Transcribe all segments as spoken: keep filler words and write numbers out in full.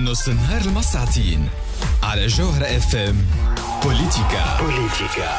نص النهار المساعتين على جوهرة اف ام. بوليتيكا بوليتيكا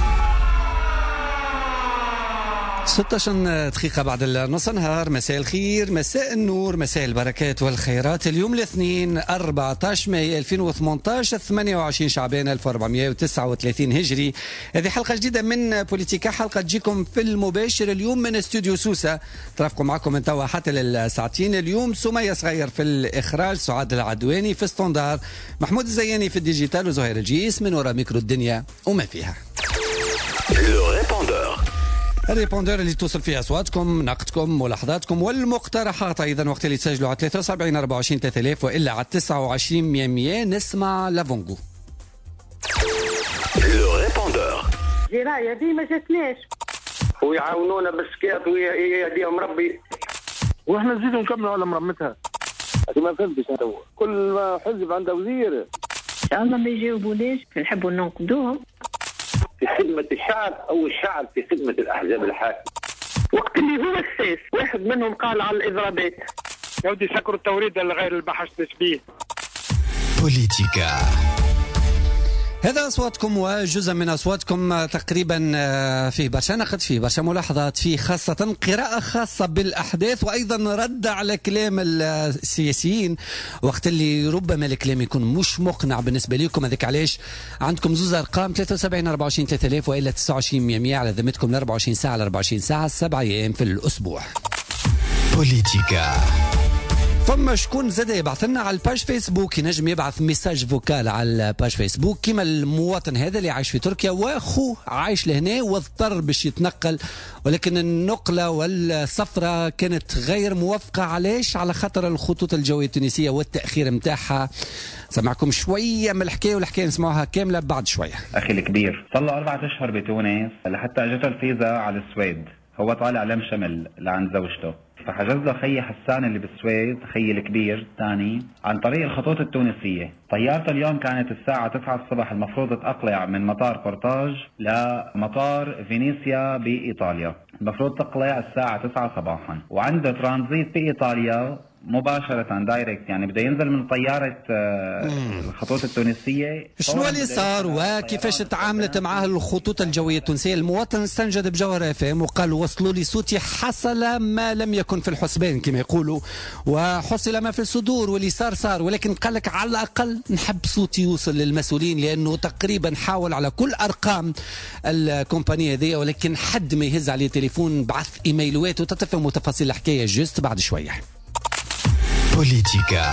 ستة عشر دقيقة بعد النص نهار. مساء الخير، مساء النور، مساء البركات والخيرات. اليوم الاثنين أربعة عشر ماي ألفين وثمانية عشر ثمانية وعشرين شعبان ألف وأربعمائة وتسعة وثلاثين هجري. هذه حلقة جديدة من بوليتيكا، حلقة تجيكم في المباشر اليوم من استوديو سوسة. ترافقوا معكم من توا حتى للساعتين. اليوم سمية صغير في الإخراج، سعاد العدواني في ستاندار، محمود الزياني في الديجيتال، وزهير الجيس من وراء ميكرو الدنيا وما فيها. الريبوندور اللي توصل فيه أصواتكم، نقدكم، ملاحظاتكم والمقترحات. أيضا وقت اللي تسجلوا على ثلاثة وسبعين أربعة وعشرين ثلاثة آلاف وإلا على تسعة وعشرين مية مية. نسمع لافونغو. لو ريبوندور جراية دي ما جاتناش ويعاونونا بالسكيات ويهديهم ربي، واحنا نزيدوا نكملوا على مرمتها. ما فهمتش انت، كل ما حزب عنده وزير ان شاء الله ما يجاوبوناش، نحبوا ننقدوهم. في خدمة الشعب أو الشعب في خدمة الأحزاب الحاكمة. وقت اللي هو السيس واحد منهم قال على الإضرابات يودي يسكروا التوريد لغير البحث تشبيه. بوليتيكا هذا أصواتكم وجزء من أصواتكم تقريبا فيه برشا نقد، فيه برشا ملاحظات، فيه خاصة قراءة خاصة بالأحداث، وأيضا رد على كلام السياسيين وقت اللي ربما الكلام يكون مش مقنع بالنسبة لكم. هذاك علاش عندكم زوز أرقام ثلاثة وسبعين أربعة وعشرين ثلاثة آلاف وإلا تسعة وعشرين مية مية على ذمتكم ل أربعة وعشرين ساعة على أربعة وعشرين ساعة، سبعة أيام في الأسبوع. بوليتيكا فما شكون زاد يبعث لنا على الباج فيسبوك، ينجم يبعث ميساج فوكال على الباج فيسبوك كما المواطن هذا اللي عايش في تركيا واخوه عايش لهنا واضطر باش يتنقل، ولكن النقله والسفره كانت غير موفقه. علاش؟ على خاطر الخطوط الجويه التونسيه والتاخير نتاعها. سمعكم شويه من الحكايه والحكايه نسمعوها كامله بعد شويه. اخي الكبير صار له أربعة اشهر بتونس لحتى اجته الفيزا على السويد. هو طالع لم شمل لعند زوجته، فحجز له خي حسان اللي بالسويد، خي الكبير الثاني، عن طريق الخطوط التونسية. طيارته اليوم كانت الساعة تسعة الصبح، المفروض تقلع من مطار قرطاج لمطار فينيسيا بإيطاليا، المفروض تقلع الساعة تسعة صباحا، وعنده ترانزيت في إيطاليا مباشرة دايركت، يعني بده ينزل من طيارة الخطوط التونسية. شنو اللي صار وكيفاش تعاملت معاه الخطوط الجوية التونسية؟ المواطن استنجد بجوهرة اف ام وقال وصلوا لي صوتي، حصل ما لم يكن في الحسبان كما يقولوا، وحصل ما في الصدور، واللي صار صار، ولكن قال لك على الأقل نحب صوتي يوصل للمسؤولين، لأنه تقريبا حاول على كل أرقام الكومبانية ذي، ولكن حد ما يهز عليه تليفون، بعث إيميلوات، وتتفهموا تفاصيل الحكاية جست بعد شوية. بوليتيكا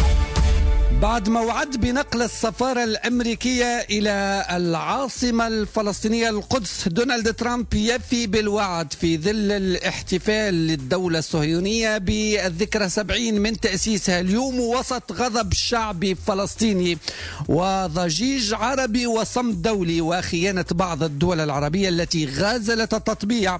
بعد ما وعد بنقل السفارة الأمريكية إلى العاصمة الفلسطينية القدس، دونالد ترامب يفي بالوعد في ظل الاحتفال للدولة الصهيونية بالذكرى سبعين من تأسيسها اليوم، وسط غضب شعبي فلسطيني وضجيج عربي وصمت دولي وخيانة بعض الدول العربية التي غازلت التطبيع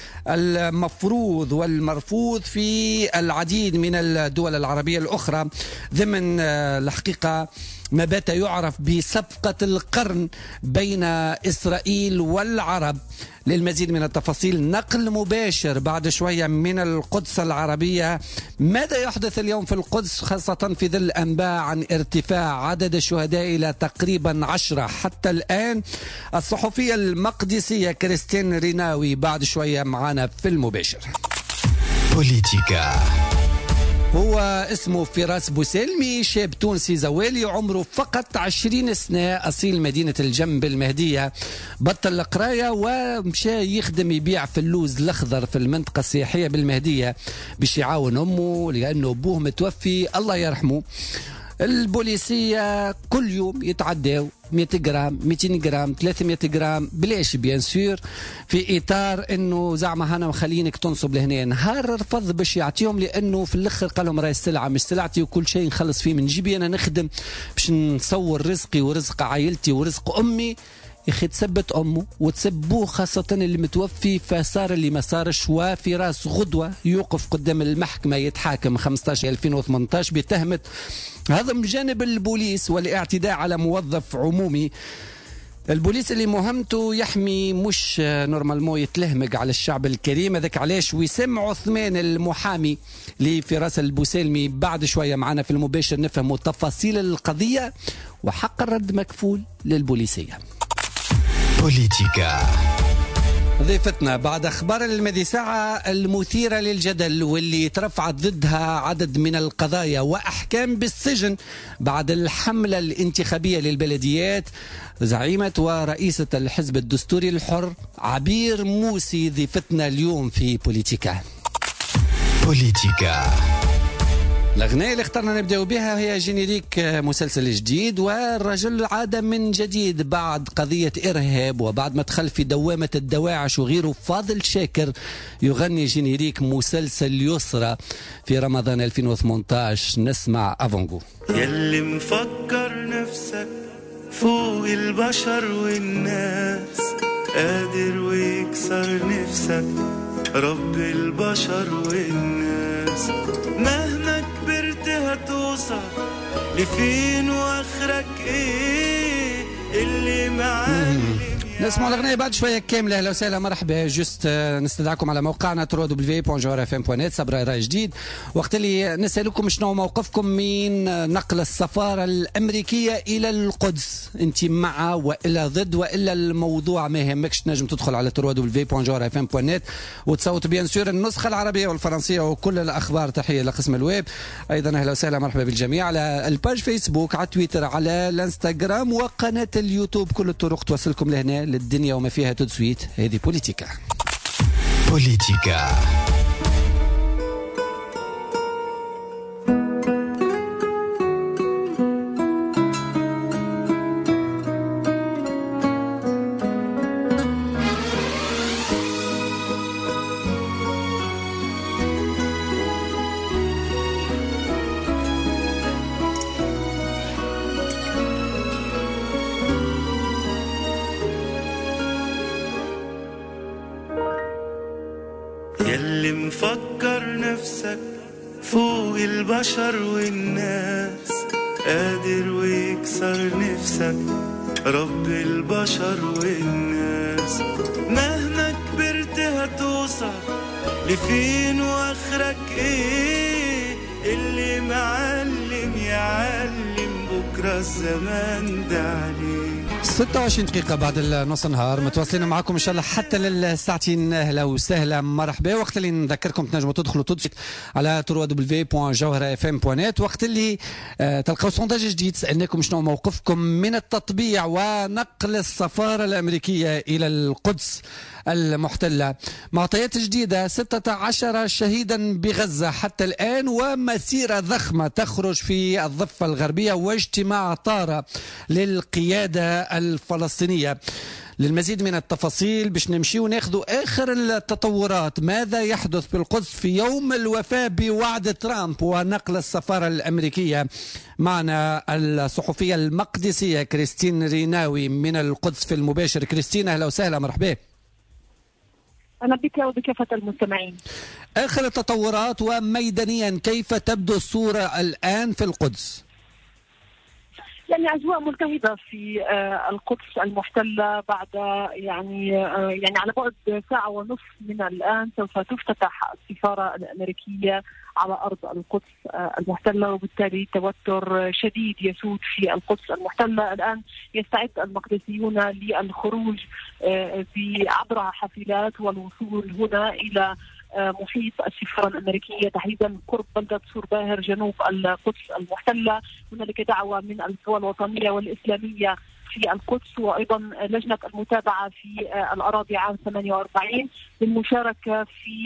المفروض والمرفوض في العديد من الدول العربية الأخرى ضمن الحقيقة ما بات يعرف بصفقة القرن بين إسرائيل والعرب. للمزيد من التفاصيل نقل مباشر بعد شوية من القدس العربية. ماذا يحدث اليوم في القدس، خاصة في ظل أنباء عن ارتفاع عدد الشهداء إلى تقريبا عشرة حتى الآن؟ الصحفية المقدسية كريستين ريناوي بعد شوية معنا في المباشر. بوليتيكا هو اسمه فراس بوسلمي، شاب تونسي زوالي، عمره فقط عشرين سنة، أصيل مدينة الجنب المهدية. بطل القراية ومشى يخدم يبيع في اللوز الأخضر في المنطقة السياحية بالمهدية باش يعاون أمه لأنه أبوه متوفي الله يرحمه. البوليسية كل يوم يتعداو مئة جرام مئتين جرام ثلاثمئة جرام بلاش بيان سور، في اطار انه زعما هنا مخلينك تنصب لهنا. نهار رفض باش يعطيهم، لانه في الاخر قال لهم راهي السلعه مش سلعتي وكل شيء نخلص فيه من جيبي، انا نخدم باش نصور رزقي ورزق عائلتي ورزق امي. يا اخي تثبت امه وتسبوه، خاصه اللي متوفي، فصار اللي ما صارش. وفي راس غدوه يوقف قدام المحكمه يتحاكم خمسة عشر ألفين وثمانية عشر بتهمه هضم جانب البوليس والاعتداء على موظف عمومي. البوليس اللي مهمته يحمي مش نورمالمو يتلهمق على الشعب الكريم. هذاك علاش وسام عثمان المحامي لفراس البوسلمي بعد شوية معنا في المباشر نفهم تفاصيل القضية، وحق الرد مكفول للبوليسية. بوليتيكا. ضيفتنا بعد أخبار الماضي ساعة المثيرة للجدل واللي ترفعت ضدها عدد من القضايا وأحكام بالسجن بعد الحملة الانتخابية للبلديات، زعيمة ورئيسة الحزب الدستوري الحر عبير موسي ضيفتنا اليوم في بوليتيكا. بوليتيكا. الأغنية اللي اخترنا نبدأ بها هي جينيريك مسلسل جديد، والرجل عاد من جديد بعد قضية إرهاب وبعد ما دخل في دوامة الدواعش وغيره. فاضل شاكر يغني جينيريك مسلسل يسرى في رمضان ألفين وثمانية عشر. نسمع أفونغو. يلي مفكر نفسك فوق البشر والناس، قادر ويكسر نفسك رب البشر والناس. مهما كبرت هتوصل لفين واخرك ايه اللي معلم. نسمع الأغنية بعد شوية كاملة. أهلا وسهلا مرحبا. جست نستدعكم على موقعنا دبليو دبليو دبليو بوان جوهر اف ام بوان نت. صبرا راي جديد، وقت اللي نسألكم شنو موقفكم من نقل السفارة الأمريكية إلى القدس. أنت مع وإلا ضد، وإلا الموضوع ما يهمكش تنجم تدخل على دبليو دبليو دبليو بوان جوهر اف ام بوان نت وتصوت بيان سور النسخة العربية والفرنسية وكل الأخبار. تحية لقسم الويب. أيضا أهلا وسهلا مرحبا بالجميع على الباج فيسبوك، على تويتر، على الانستغرام وقناة اليوتيوب. كل الطرق توصلكم لهنا للدنيا وما فيها تدسويت. هذه بوليتيكا. بوليتيكا. يلي مفكر نفسك فوق البشر والناس، قادر ويكسر نفسك رب البشر والناس. مهما كبرت هتوصل لفين واخرك ايه اللي معلم يعلم بكرة الزمان ده عليه. ستة وعشرين دقيقة بعد نص النهار متواصلين معكم إن شاء الله حتى للساعتين. أهلا وسهلا مرحبا. وقت اللي نذكركم تنجموا تدخلوا تدخلوا على دبليو دبليو دبليو بوان جوهر اف ام بوان نت. وقت اللي آه تلقاو سونداج جديد سألناكم شنو موقفكم من التطبيع ونقل السفارة الأمريكية إلى القدس المحتلة. معطيات جديدة، ستة عشر شهيدا بغزة حتى الآن، ومسيرة ضخمة تخرج في الضفة الغربية، واجتماع طارئ للقيادة الفلسطينية. للمزيد من التفاصيل باش نمشي وناخذوا آخر التطورات. ماذا يحدث بالقدس في يوم الوفاة بوعد ترامب ونقل السفارة الأمريكية؟ معنا الصحفية المقدسية كريستين ريناوي من القدس في المباشر. كريستين أهلا وسهلا مرحبا. أنا بك وبكافة المستمعين. آخر التطورات وميدانيا كيف تبدو الصورة الآن في القدس؟ يعني أجواء ملتهبة في القدس المحتلة بعد يعني يعني على بعد ساعة ونصف من الآن سوف تفتتح السفارة الأمريكية على أرض القدس المحتلة، وبالتالي توتر شديد يسود في القدس المحتلة. الآن يستعد المقدسيون للخروج عبر حافلات والوصول هنا إلى محيط السفارة الأمريكية تحديدا قرب بلدة سور باهر جنوب القدس المحتلة. هنالك دعوة من القوى الوطنية والإسلامية في القدس وأيضا لجنة المتابعة في الأراضي عام ثمانية وأربعين للمشاركة في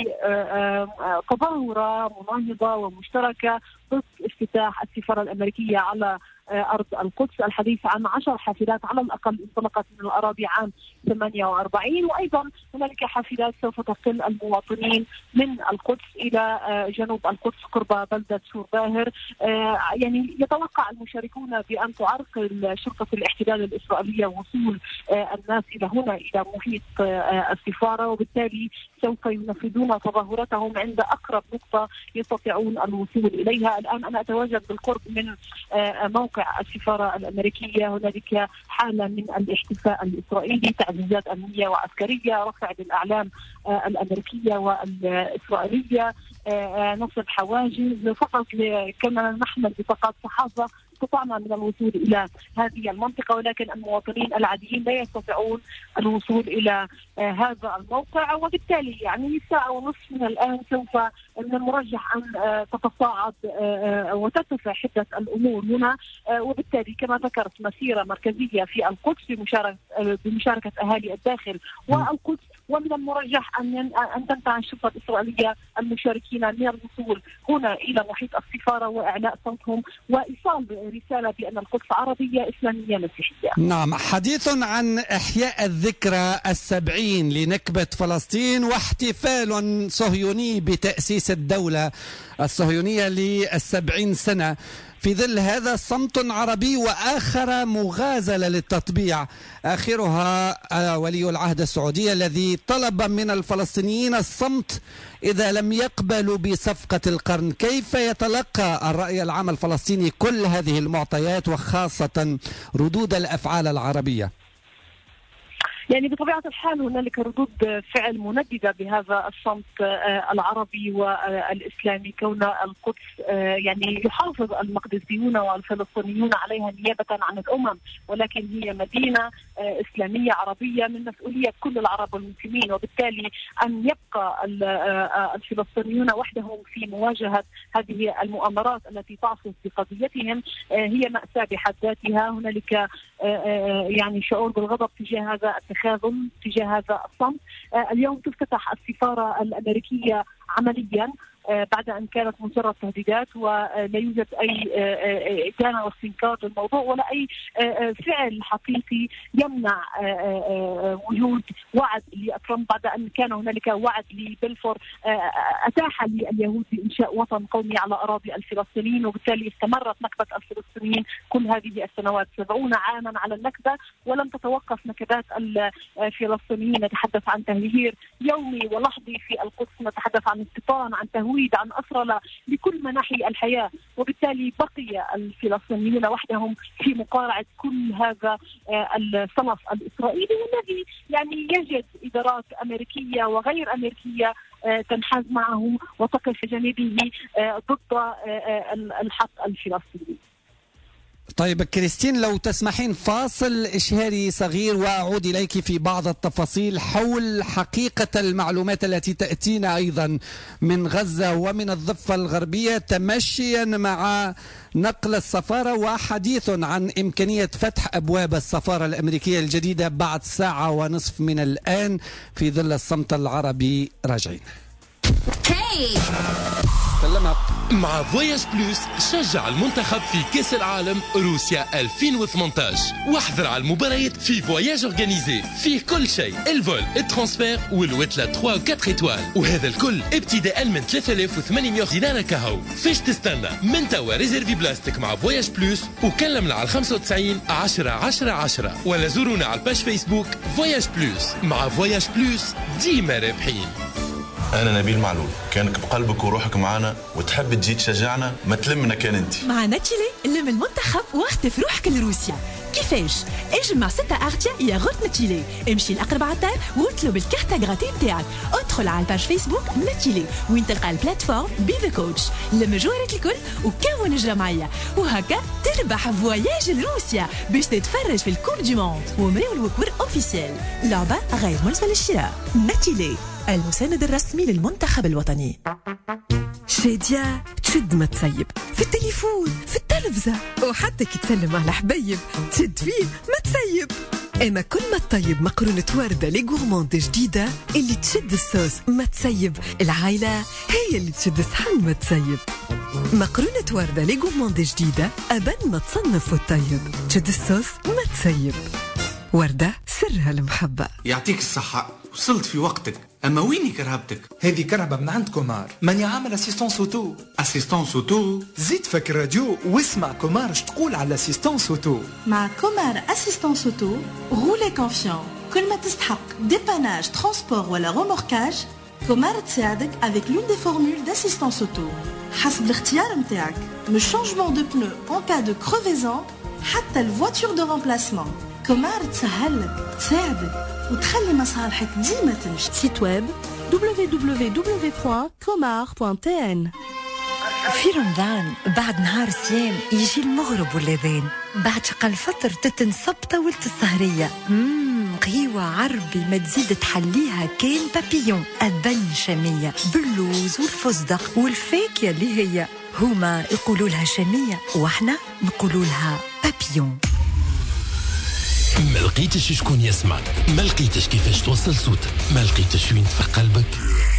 تظاهرة مناهضة ومشتركة ضد افتتاح السفارة الأمريكية على أرض القدس. الحديث عن عشر حافلات على الأقل انطلقت من الأراضي عام ثمانية وأربعين، وأيضا هنالك حافلات سوف تقل المواطنين من القدس إلى جنوب القدس قرب بلدة سور باهر. يعني يتوقع المشاركون بأن تعرقل شرطة الاحتلال الإسرائيلية وصول الناس إلى هنا إلى محيط السفارة، وبالتالي سوف ينفذون تظاهرتهم عند أقرب نقطة يستطيعون الوصول إليها. الآن أنا أتواجد بالقرب من موقع موقع السفارة الأمريكية هنالك حالة من الاحتفاء الإسرائيلي، تعزيزات أمنية وعسكرية، رفع بالأعلام الأمريكية والإسرائيلية، نصب حواجز. فقط كما نحمل بطاقات صحافة استطعنا من الوصول إلى هذه المنطقة، ولكن المواطنين العاديين لا يستطيعون الوصول إلى هذا الموقع، وبالتالي يعني ساعة ونصف من الآن سوف من المرجح أن تتصاعد وترتفع حدة الأمور هنا، وبالتالي كما ذكرت مسيرة مركزية في القدس بمشاركة بمشاركة أهالي الداخل والقدس، ومن المرجح أن أن تنتهي الشرطة الإسرائيلية المشاركين من الوصول هنا إلى محيط السفارة وإعلاء صوتهم وإيصال رسالة بأن القدس عربية إسلامية مسيحية. نعم، حديث عن إحياء الذكرى السبعين لنكبة فلسطين واحتفال صهيوني بتأسيس الدولة الصهيونية للسبعين سنة، في ظل هذا صمت عربي وآخر مغازلة للتطبيع، آخرها ولي العهد السعودي الذي طلب من الفلسطينيين الصمت إذا لم يقبلوا بصفقة القرن. كيف يتلقى الرأي العام الفلسطيني كل هذه المعطيات وخاصة ردود الأفعال العربية؟ يعني بطبيعة الحال هنالك ردود فعل منددة بهذا الصمت العربي والإسلامي، كون القدس يعني يحافظ المقدسيون والفلسطينيون عليها نيابة عن الأمم، ولكن هي مدينة إسلامية عربية من مسؤولية كل العرب والمسلمين، وبالتالي أن يبقى الفلسطينيون وحدهم في مواجهة هذه المؤامرات التي تعصف بقضيتهم هي مأساة بحد ذاتها. هنالك يعني شعور بالغضب تجاه هذا التخاذل، تجاه هذا الصمت. اليوم تفتتح السفارة الأمريكية عمليا بعد أن كانت مجرد تهديدات، ولا يوجد أي إدانة واستنكار للموضوع ولا أي فعل حقيقي يمنع وجود وعد لترامب، بعد أن كان هنالك وعد لبلفور أتاح لليهود بإنشاء وطن قومي على أراضي الفلسطينيين، وبالتالي استمرت نكبة الفلسطينيين كل هذه السنوات، سبعون عاما على النكبة، ولم تتوقف نكبات الفلسطينيين. نتحدث عن تهجير يومي ولحظي في القدس، نتحدث عن استيطان، عن تهويد، عن أسرلة لكل مناحي الحياة، وبالتالي بقي الفلسطينيون وحدهم في مقارعة كل هذا الصنف الإسرائيلي، والذي يعني يجد إدارات أمريكية وغير أمريكية تنحاز معه وتقف جانبه ضد الحق الفلسطيني. طيب كريستين، لو تسمحين فاصل إشهاري صغير وأعود إليك في بعض التفاصيل حول حقيقة المعلومات التي تأتينا أيضا من غزة ومن الضفة الغربية، تمشيا مع نقل السفارة وحديث عن إمكانية فتح أبواب السفارة الأمريكية الجديدة بعد ساعة ونصف من الآن في ظل الصمت العربي. راجعين. Hey. سلمها. مع فواياج بلوس شجع المنتخب في كأس العالم روسيا ألفين وثمانية عشر واحضر على المباريات في فواياج اورجانيزي، فيه كل شيء، الفول، الترانسفير والوتلة ثلاثة و أربعة إيطوال، وهذا الكل ابتداء من ثلاثة آلاف وثمانمائة دينار كهو. فيش تستنى؟ من توا ريزيرفي بلاستيك مع فواياج بلوس وكلمنا على خمسة وتسعين عشرة عشرة عشرة ولا زورونا على الباج فيسبوك فواياج بلوس. مع فواياج بلوس ديما رابحين. أنا نبيل معلول، كانك بقلبك وروحك معنا وتحب تجي تشجعنا ما تلمنا كان انت. مع ناتشيلي لم المنتخب واخطف روحك لروسيا. كيفاش؟ اجمع ستة ارتيا يا غوت ناتشيلي، امشي لأقرب عطار واطلب الكارتة غراتي نتاعك، ادخل على الباج فيسبوك ناتشيلي وين تلقى البلاتفورم بي ذا كوتش، لما جوارات الكل وكون الجمعية، وهكا تربح فواياج لروسيا باش تتفرج في الكوب دي موند ومريو الوكور اوفيسيال. لعبة غير ملزمة للشراء. ناتشيلي المساند الرسمي للمنتخب الوطني. شادية تشد ما تسيب في التليفون، في التلفزة، وحتى كي تسلم على حبيب تشد فيه ما تسيب. أما كل ما تطيب مقرونة وردة لي غورموند جديدة اللي تشد الصوص ما تسيب، العائلة هي اللي تشد الصحن ما تسيب. مقرونة وردة لي غورموند جديدة أبن ما تصنف وتطيب، تشد الصوص ما تسيب. وردة سرها المحبة. يعطيك الصحة، وصلت في وقتك. أما ويني كرهبتك؟ هذه كرهبة من عند كومار، ماني عامل اسيستونس اوتو. اسيستونس اوتو؟ زيد فك الراديو واسمع كومار اش تقول على اسيستونس اوتو. مع كومار اسيستونس اوتو غولي كونفيون، كل ما تستحق ديباناج ترانسبور ولا روموركاج كومار تساعدك avec l'une des formules d'assistance auto. حسب الاختيار متاعك من changement de pneu en cas de crevaison حتى الفواتور de remplacement. كومار تسهلك تساعدك وتخلي مصالحك ديما تمشي. سيت ويب دبليو دبليو دبليو دوت كومار دوت تي ان. في رمضان بعد نهار صيام يجي المغرب والأذان، بعد شقى الفطر تتنصب طاولة السهرية. مم قهيوة عربي ما تزيد تحليها كان بابيون، أذن شامية باللوز والفستق والفاكهة اللي هي هما يقولوا لها شامية وإحنا نقولوا لها بابيون. ما لقيتش شكون يسمعك، ما لقيتش كيفاش توصل صوتك، ما لقيتش وين تفرق قلبك.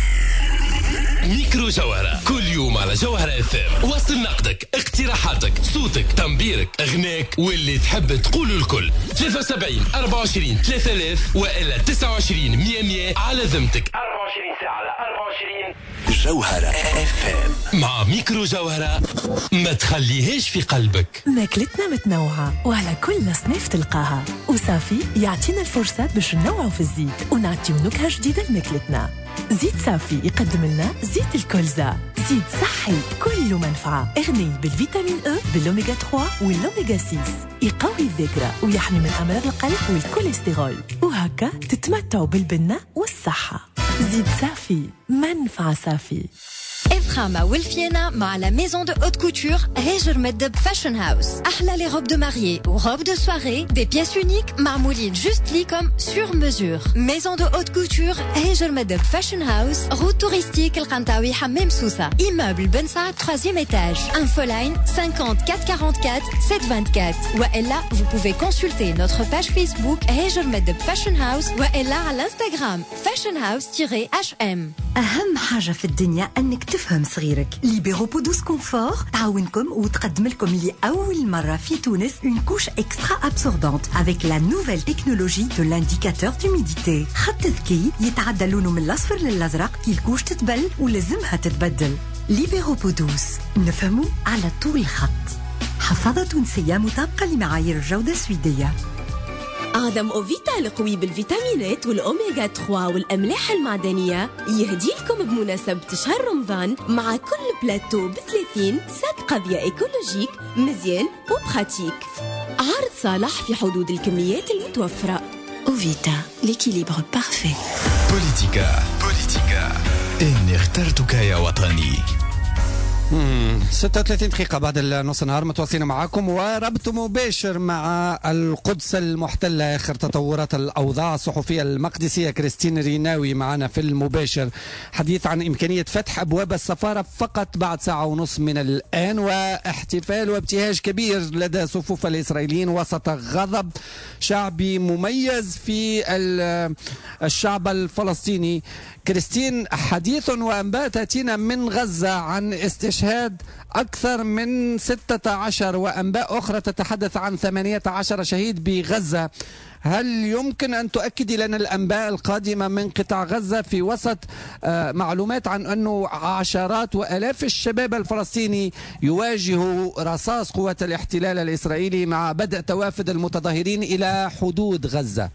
ميكرو جوهرة كل يوم على جوهرة اف ام. وصل نقدك، اقتراحاتك، صوتك، تنبيرك، اغناك واللي تحب تقوله الكل. ثلاثة وسبعين أربعة وعشرين ثلاثة آلاف والا تسعة وعشرين مية مية على ذمتك. أربعة وعشرين ساعة على أربعة وعشرين جوهرة اف ام. مع ميكرو جوهرة ما تخليهاش في قلبك. ماكلتنا متنوعة وعلى كل أصناف تلقاها، وصافي يعطينا الفرصة باش ننوعوا في الزيت ونعطيو نكهة جديدة لماكلتنا. زيت صافي يقدم لنا زيت الكولزا، زيت صحي كله منفعة، غني بالفيتامين أو بالأوميغا ثلاثة والأوميغا ستة، يقوي الذاكرة ويحمي من أمراض القلب والكوليسترول، وهكا تتمتعوا بالبنة والصحة. زيت صافي منفعة صافي. إفخامة والفينا مع la maison de haute couture هاجر مدب فاشن هاوس. أحلى les robes de mariée ou robes de soirée, des pièces uniques معمولين juste لي comme sur mesure. Maison de haute couture هاجر مدب فاشن هاوس، route touristique القنطاوي حمام سوسة. Immeuble بن سعد troisième étage. Infoline cinquante quatre quarante-quatre sept vingt-quatre. وإلا vous pouvez consulter notre page Facebook هاجر مدب فاشن هاوس وإلا على الانستغرام fashion house-إتش إم. أهم حاجة في الدنيا أنك تفهم صغيرك. ليبيرو بودوس كونفور تعاونكم وتقدم لكم لأول مرة في تونس une couche extra absorbante avec la nouvelle technologie de l'indicateur d'humidité. خط ذكي يتعدى لونه من الأصفر للأزرق كي الكوش تتبل ولازمها تتبدل. ليبيرو بودوس نفهموا على طول الخط. حفاضة تونسية مطابقة لمعايير الجودة السويدية. آدم أوفيتا القوي بالفيتامينات والأوميغا ثلاثة والأملاح المعدنية يهدي لكم بمناسبة شهر رمضان مع كل بلاتو بثلاثين ساك قضية إيكولوجيك مزيان وبراتيك. عرض صالح في حدود الكميات المتوفرة. أوفيتا ليكيليبر بارفي. بوليتيكا بوليتيكا إني اخترتك يا وطني. ستة وثلاثين دقيقة بعد النص نهار متواصلين معكم وربط مباشر مع القدس المحتلة. آخر تطورات الأوضاع الصحفية المقدسية كريستين ريناوي معنا في المباشر، حديث عن إمكانية فتح أبواب السفارة فقط بعد ساعة ونص من الآن، واحتفال وابتهاج كبير لدى صفوف الإسرائيليين وسط غضب شعبي مميز في الشعب الفلسطيني. كريستين، حديث وأنباء تأتينا من غزة عن استشهاد أكثر من ستة عشر وأنباء أخرى تتحدث عن ثمانية عشر شهيد بغزة. هل يمكن أن تؤكدي لنا الأنباء القادمة من قطاع غزة في وسط آه معلومات عن أنه عشرات وآلاف الشباب الفلسطيني يواجهوا رصاص قوات الاحتلال الإسرائيلي مع بدء توافد المتظاهرين إلى حدود غزة؟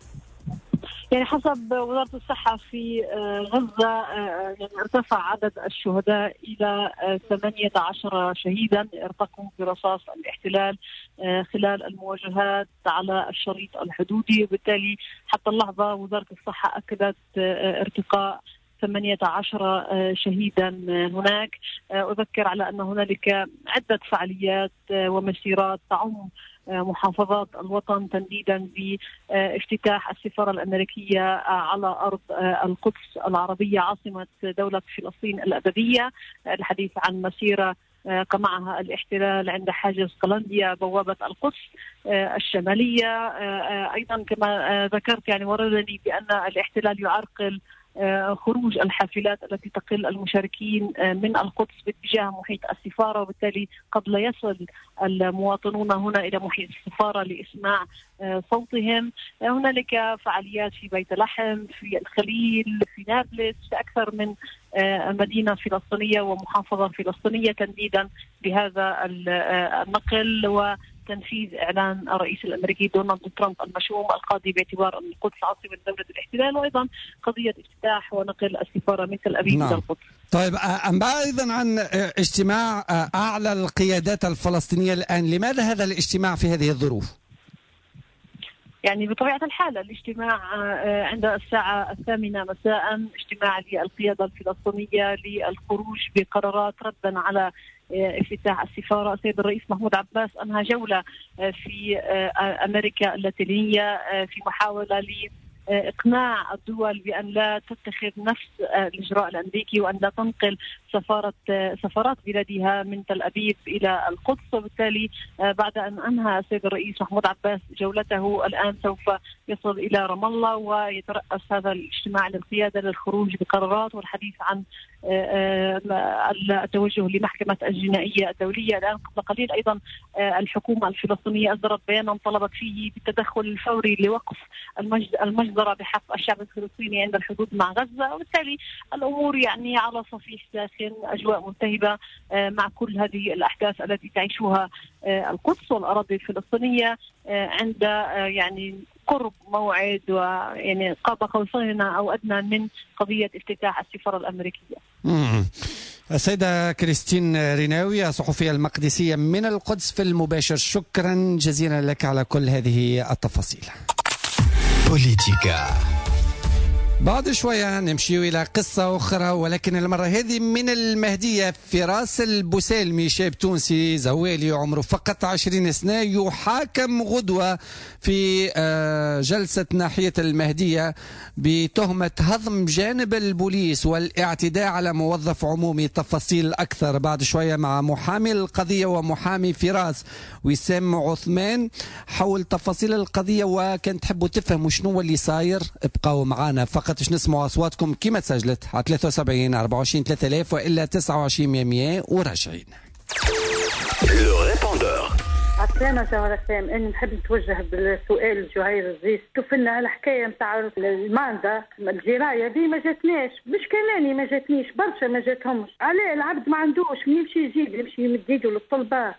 يعني حسب وزارة الصحة في غزة يعني ارتفع عدد الشهداء إلى ثمانية عشر شهيدا ارتقوا برصاص الاحتلال خلال المواجهات على الشريط الحدودي، وبالتالي حتى اللحظة وزارة الصحة أكدت ارتقاء ثمانية عشر شهيدا هناك. أذكر على أن هنالك عدة فعاليات ومسيرات تعم محافظات الوطن تنديدا بافتتاح السفارة الأمريكية على أرض القدس العربية عاصمة دولة فلسطين الأبدية، الحديث عن مسيرة قمعها الاحتلال عند حاجز قلنديا بوابة القدس الشمالية. أيضا كما ذكرت يعني وردني بأن الاحتلال يعرقل خروج الحافلات التي تقل المشاركين من القدس باتجاه محيط السفارة، وبالتالي قد لا يصل المواطنون هنا إلى محيط السفارة لإسماع صوتهم. هنالك فعاليات في بيت لحم، في الخليل، في نابلس، في أكثر من مدينة فلسطينية ومحافظة فلسطينية تنديدا بهذا النقل. و تنفيذ إعلان الرئيس الأمريكي دونالد ترامب المشؤوم القاضي باعتبار أن القدس عاصمة دولة الاحتلال، وأيضا قضية افتتاح ونقل السفارة من تل أبيب إلى القدس. طيب أيضا عن اجتماع أعلى القيادات الفلسطينية الآن، لماذا هذا الاجتماع في هذه الظروف؟ يعني بطبيعة الحال الاجتماع عند الساعة الثامنة مساء اجتماع للقيادة الفلسطينية للخروج بقرارات ردا على افتتاح السفارة. السيد الرئيس محمود عباس أنهى جولة في أمريكا اللاتينية في محاولة ل إقناع الدول بأن لا تتخذ نفس الإجراء الأمريكي وأن لا تنقل سفارة سفارات بلادها من تل أبيب إلى القدس. وبالتالي بعد أن أنهى السيد الرئيس محمود عباس جولته الآن سوف يصل إلى رام الله ويترأس هذا الاجتماع للقيادة للخروج بقرارات والحديث عن التوجه لمحكمة الجنائية الدولية. الآن قبل قليل أيضا الحكومة الفلسطينية أصدرت بيانا طلبت فيه بالتدخل الفوري لوقف المجزرة بحق الشعب الفلسطيني عند الحدود مع غزة. وبالتالي الأمور يعني على صفيح ساخن، أجواء ملتهبة مع كل هذه الأحداث التي تعيشها القدس والأراضي الفلسطينية عند يعني قرب موعد ويعني قاب قوسين أو أدنى من قضية افتتاح السفارة الأمريكية. مم. السيدة كريستين ريناوي الصحفية المقدسية من القدس في المباشر، شكرا جزيلا لك على كل هذه التفاصيل. بوليتيكا. بعد شوية نمشي إلى قصة أخرى، ولكن المرة هذه من المهدية. فراس البوسيلمي شاب تونسي زوالي عمره فقط عشرين سنة يحاكم غدوة في جلسة ناحية المهدية بتهمة هضم جانب البوليس والاعتداء على موظف عمومي. تفاصيل أكثر بعد شوية مع محامي القضية ومحامي فراس وسام عثمان حول تفاصيل القضية. وكان تحبوا تفهموا شنو اللي صاير ابقوا معنا فقط باش نسمعوا اصواتكم كما تسجلت على ثلاثة وسبعين أربعة وعشرين ثلاثة آلاف والا تسعة وعشرين مية وراجعين. لو ريبوندور. عسلامة جوهر سام، أنا نحب نتوجه بالسؤال جهير الزيس. شوف لنا الحكاية نتاع الماندا الجراية دي ما جاتناش، مش كماني ما جاتنيش برشا ما جاتهمش. علاه العبد ما عندوش من يمشي يجيب يمشي يمد يده للطلبة.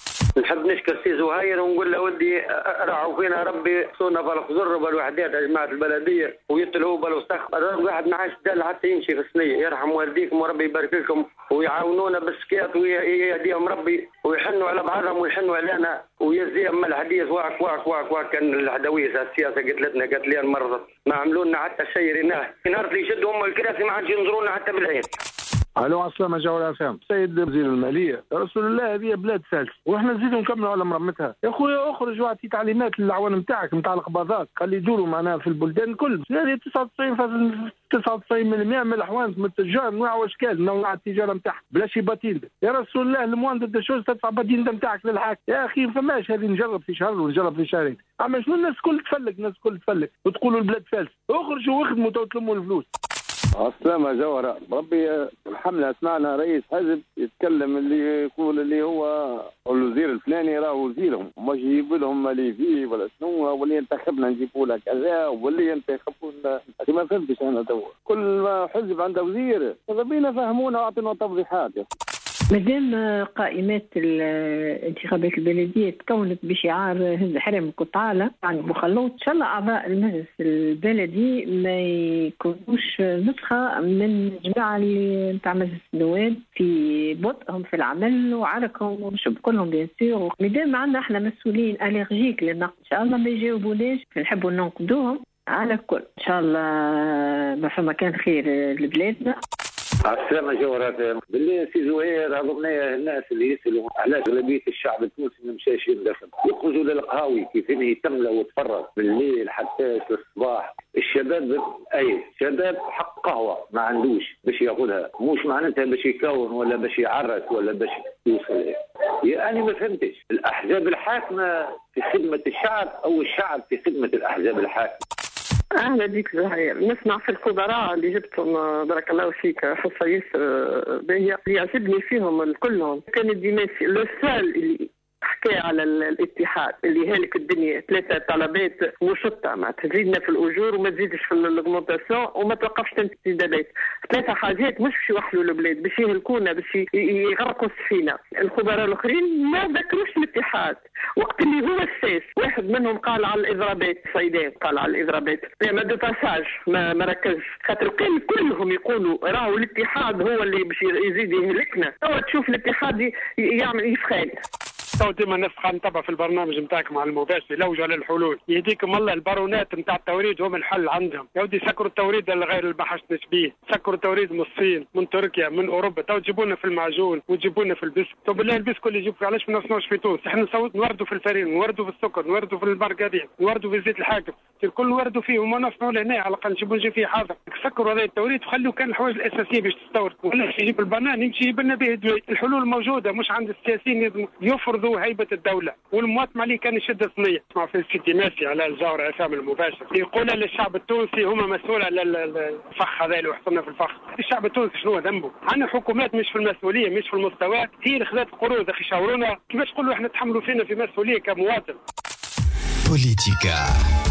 نحب نشكر سي زهير ونقول له ودي راعوا فينا ربي صونا بالخزر بالوحدات يا جماعه البلديه ويطلعوا بالوسخ. الواحد ما عادش دال حتى يمشي في الصنيه. يرحم والديكم وربي يبارك لكم ويعاونونا بالسكيات ويهديهم ربي ويحنوا على بعضهم ويحنوا علينا ويزيهم من الحديث. واك واك واك واك كان العدويه السياسه قتلتنا قتلين مرضت ما عملوا لنا حتى شيء ريناه. نهار اللي يشدوا هم الكراسي ما عادش ينظرونا حتى بالعين. الو عسلامة جوهر فهم. سيد وزير الماليه رسول الله هذه بلاد ثالث واحنا نزيدوا نكملوا على مرمتها. يا خويا اخرج واعطي تعليمات للعوان نتاعك نتاع القباضات خلي يدوروا معناها في البلدان الكل. هذه تسعة وتسعين فاصلة تسعة وتسعين بالمئة من الاحوان من التجار انواع واشكال نوع التجاره نتاعها بلا شي باطيل. يا رسول الله الموان ضد الشوز تدفع باطيل نتاعك للحاك. يا اخي ما فماش هذه نجرب في شهر ونجرب في شهرين. اما شنو الناس الكل تفلك الناس الكل تفلك وتقولوا البلاد ثالث. اخرجوا واخدموا تلموا الفلوس. السلامة جوهرة ربي الحملة. سمعنا رئيس حزب يتكلم اللي يقول اللي هو الوزير الفلاني راه وزيرهم مش يجيب لهم اللي فيه ولا شنو واللي ينتخبنا نجيبوا لك كذا واللي ينتخبونا. ما فهمتش انا تو كل حزب عنده وزير ربينا فهمونا واعطينا توضيحات. مادام قائمات الانتخابات البلديه تكونت بشعار هز حرم كطاله عن بخلوط، ان شاء الله اعضاء المجلس البلدي ما يكونوش نسخه من الجماعه اللي نتاع مجلس النواب في بطئهم في العمل وعركهم ومش بكلهم بيان سور. مادام عندنا احنا مسؤولين اليرجيك للنقد ان شاء الله ما يجاوبوناش نحبوا ننقدوهم على الكل. ان شاء الله ما فما كان خير لبلادنا. السلامة جوهرات بالله سي زهير أظنية الناس اللي يسألوا على أغلبية الشعب التونسي ما مشاش يندخل يخرجوا للقهاوي كيف يتملى وتفرج بالليل حتى الصباح. الشباب أي شباب حق قهوة ما عندوش باش ياخذها مش معناتها باش يكون ولا باش يعرس ولا باش يوصل. يعني ما فهمتش الأحزاب الحاكمة في خدمة الشعب أو الشعب في خدمة الأحزاب الحاكمة. اهلا بك زهير. نسمع في الخبراء اللي جبتهم بارك الله فيك حصه ياسر باهيه يعجبني فيهم كلهم. كان الديماسي لو سال اللي حكى على الاتحاد اللي هالك الدنيا ثلاثه طلبات وشطه ما تزيدنا في الاجور وما تزيدش في الاغمونتاسيون وما توقفش تنتدابات. ثلاثه حاجات مش باش يوحلوا البلاد باش يهلكونا باش يغرقوا السفينه. الخبراء الاخرين ما ذكروش الاتحاد وقت اللي هو السيس واحد منهم قال على الاضرابات الصيدان قال على الاضرابات ما دو باساج ما, ما ركزش خاطر كان كلهم يقولوا راهو الاتحاد هو اللي باش يزيد يهلكنا تو تشوف الاتحاد يعمل يفخال. تو ديما الناس قاعد نتبع في البرنامج نتاعك مع المباشر يلوجوا على الحلول يهديكم الله. البارونات نتاع التوريد هم الحل عندهم يا ودي سكروا التوريد غير البحث نسبيه سكروا التوريد من الصين من تركيا من اوروبا تو تجيبونا في المعجون وتجيبونا في البسك تو بالله البسك اللي يجيب علاش ما نصنعوش في تونس احنا نصوت نوردوا في الفرين نوردوا في السكر نوردوا في المارغريت نوردوا في زيت الحاكم الكل نوردوا فيه وما نصنعوا لهنا على الاقل نجيبوا نجي فيه حاضر سكروا هذا التوريد وخلوا كان الحوايج الاساسيه باش تستورد ولا يجيب البنان يمشي يجيب لنا به الدواء. الحلول موجوده مش عند السياسيين يفرضوا هيبه الدوله والمواطن عليه كان يشد صينيه. اسمع في السيتي ماسي على الجوهر اسام المباشر يقول للشعب التونسي هما مسؤول على الفخ هذا اللي وحصلنا في الفخ. الشعب التونسي شنو ذنبه؟ عندنا حكومات مش في المسؤوليه مش في المستوى هي اللي خذت قروض اخي شاورونا كيفاش نقولوا احنا تحملوا فينا في مسؤوليه كمواطن. بوليتيكا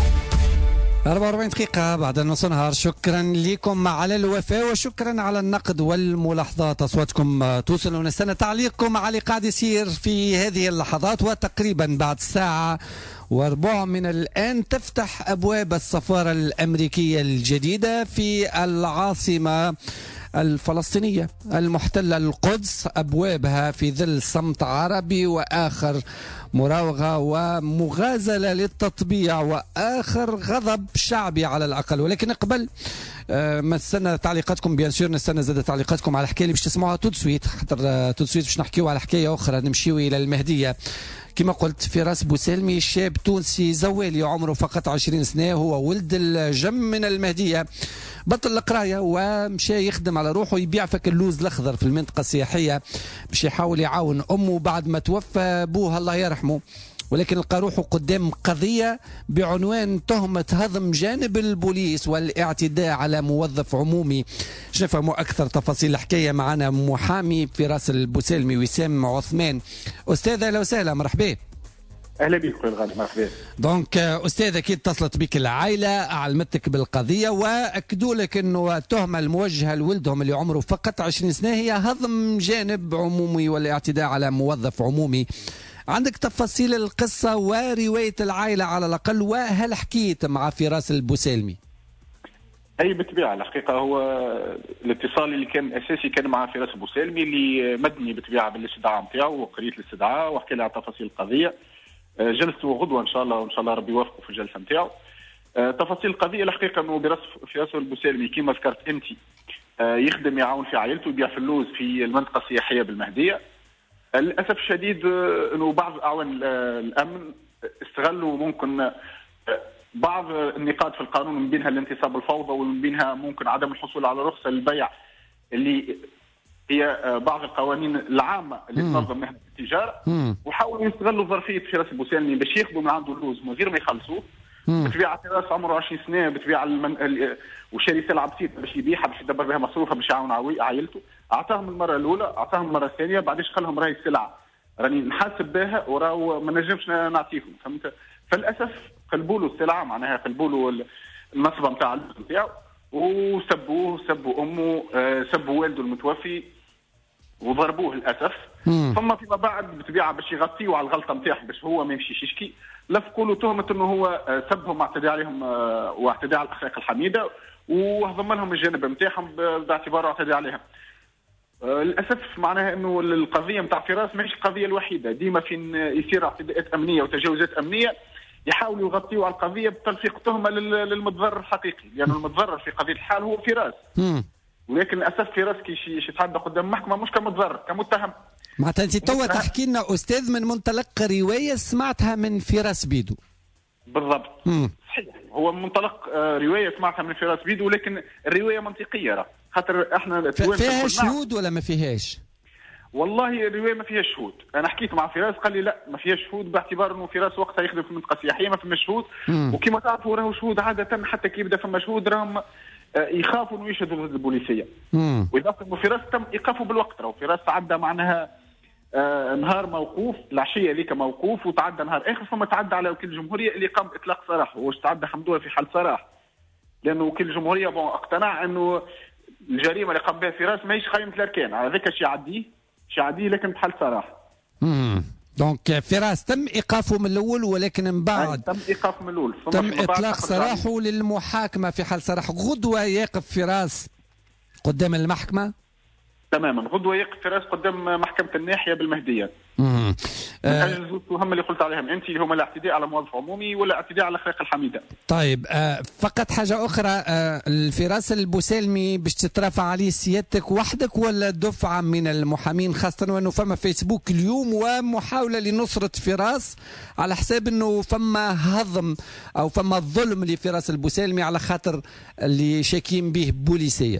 أربعة وأربعين دقيقة بعد نص نهار. شكرا لكم على الوفاء وشكرا على النقد والملاحظات. أصواتكم توصل ونستنى تعليقكم على اللي قاعد يصير في هذه اللحظات. وتقريبا بعد ساعة وربع من الآن تفتح أبواب السفارة الأمريكية الجديدة في العاصمة الفلسطينية المحتلة القدس أبوابها في ظل صمت عربي وآخر مراوغة ومغازلة للتطبيع وآخر غضب شعبي على الأقل. ولكن قبل ما نستنى تعليقاتكم بيان سور نستنى زاد تعليقاتكم على الحكاية اللي باش تسمعوها تو سويت خاطر تو سويت باش نحكيو على حكاية أخرى نمشيو إلى المهدية. كما قلت فراس بوسلمي شاب تونسي زوالي عمره فقط عشرين سنة هو ولد الجم من المهدية بطل القراية ومشى يخدم على روحه يبيع فك اللوز الأخضر في المنطقة السياحية باش يحاول يعاون أمه بعد ما توفى أبوها الله يرحمه. ولكن لقى روحه قدام قضية بعنوان تهمة هضم جانب البوليس والاعتداء على موظف عمومي. نفهموا أكثر تفاصيل الحكاية معنا محامي فراس البوسلمي وسام عثمان. أستاذ أهلا وسهلا مرحبا. اهلا بك خويا الغالي مرحبا. دونك استاذ اكيد اتصلت بك العائله اعلمتك بالقضيه واكدوا لك انه التهمه الموجهه لولدهم اللي عمره فقط عشرين سنه هي هضم جانب عمومي والاعتداء على موظف عمومي. عندك تفاصيل القصه وروايه العائله على الاقل وهل حكيت مع فراس البوسلمي؟ اي بالطبيعه الحقيقه هو الاتصال اللي كان اساسي كان مع فراس البوسلمي اللي مدني بالطبيعه بالاستدعاء نتاعو وقريت الاستدعاء وحكى لي على تفاصيل القضيه. جلسته غدوه ان شاء الله وان شاء الله ربي يوفقه في الجلسه نتاعو. تفاصيل القضيه الحقيقه انه فراس البوسلمي كما ذكرت انت يخدم يعاون في عائلته يبيع في اللوز في المنطقه السياحيه بالمهديه. للاسف الشديد انه بعض اعوان الامن استغلوا ممكن بعض النقاط في القانون من بينها الانتصاب الفوضى ومن بينها ممكن عدم الحصول على رخصه للبيع اللي هي بعض القوانين العامه اللي تنظم مهنه التجاره وحاولوا يستغلوا ظرفيه فراس البوسلمي باش ياخذوا من عنده اللوز من غير ما يخلصوه. بطبيعه فراس عمره عشرين سنه بطبيعه المن... وشاري سلعه بسيطه باش يبيعها باش يدبر بها مصروفها باش يعاون عائلته. اعطاهم المره الاولى اعطاهم المره الثانيه بعدش قال لهم راهي السلعه راني نحاسب بها وراهو ما نجمش نعطيكم فهمت. فللاسف قلبوا له السلعه معناها قلبوا له النصبه نتاع اللوز نتاعو وسبوه سبوا امه سبوا والده المتوفي وضربوه للاسف. ثم فيما بعد بطبيعه باش يغطيوا على الغلطه نتاعه باش هو ما يمشيش يشكي لفقوا له تهمه انه هو سبهم واعتدى عليهم واعتدى على الاخلاق الحميده وهضم لهم الجانب نتاعهم باعتباره اعتدى عليهم. للاسف معناها انه القضيه نتاع فراس ماهيش القضيه الوحيده ديما فين يصير اعتداءات امنيه وتجاوزات امنيه يحاولوا يغطيوا على القضيه بتلفيق تهمه للمتضرر الحقيقي لانه يعني المتضرر في قضيه الحال هو فراس. ولكن للاسف فراس كي يتحدى قدام المحكمه مش كمتضرر كمتهم. معناتها انت توا تحكي لنا استاذ من منطلق روايه سمعتها من فراس بيدو. بالضبط. مم. صحيح هو من منطلق روايه سمعتها من فراس بيدو ولكن الروايه منطقيه راه خاطر احنا فيها شهود ولا ما فيهاش؟ والله الروايه ما فيهاش شهود. انا حكيت مع فراس قال لي لا ما فيهاش شهود باعتبار انه فراس وقتها يخدم في المنطقه السياحيه ما فيهاش شهود. وكما تعرفوا راهو شهود عاده حتى كي يبدا فما شهود راهم يخافوا انه يشهدوا ضد البوليسيه. واضافه انه فراس تم ايقافه بالوقت راهو فراس تعدى معناها آه نهار موقوف العشيه ذيك موقوف وتعدى نهار اخر ثم تعدى على وكيل الجمهوريه اللي قام باطلاق سراح. واش تعدى حمدوها في حال سراح لانه وكيل الجمهوريه بون اقتنع انه الجريمه اللي قام بها فراس ماهيش قائمه الاركان هذاك الشيء يعديه شيء يعديه لكن بحال سراح. امم دونك فراس تم ايقافه من الاول، ولكن من بعد تم ايقافه من الاول، تم اطلاق سراحه للمحاكمه في حال سراح. غدوه يقف فراس قدام المحكمه تماما، غدوه يقف فراس قدام محكمه الناحيه بالمهديه. امم من اجل التهم اللي قلت عليهم انت، اللي هما الاعتداء على موظف عمومي ولا اعتداء على اخلاق الحميده. طيب آه فقط حاجه اخرى، آه الفراس البوسالمي باش تترافع عليه سيادتك وحدك ولا دفعه من المحامين، خاصه وانه فما فيسبوك اليوم ومحاوله لنصره فراس على حساب انه فما هضم او فما ظلم لفراس البوسالمي على خاطر اللي شاكين به بوليسيه.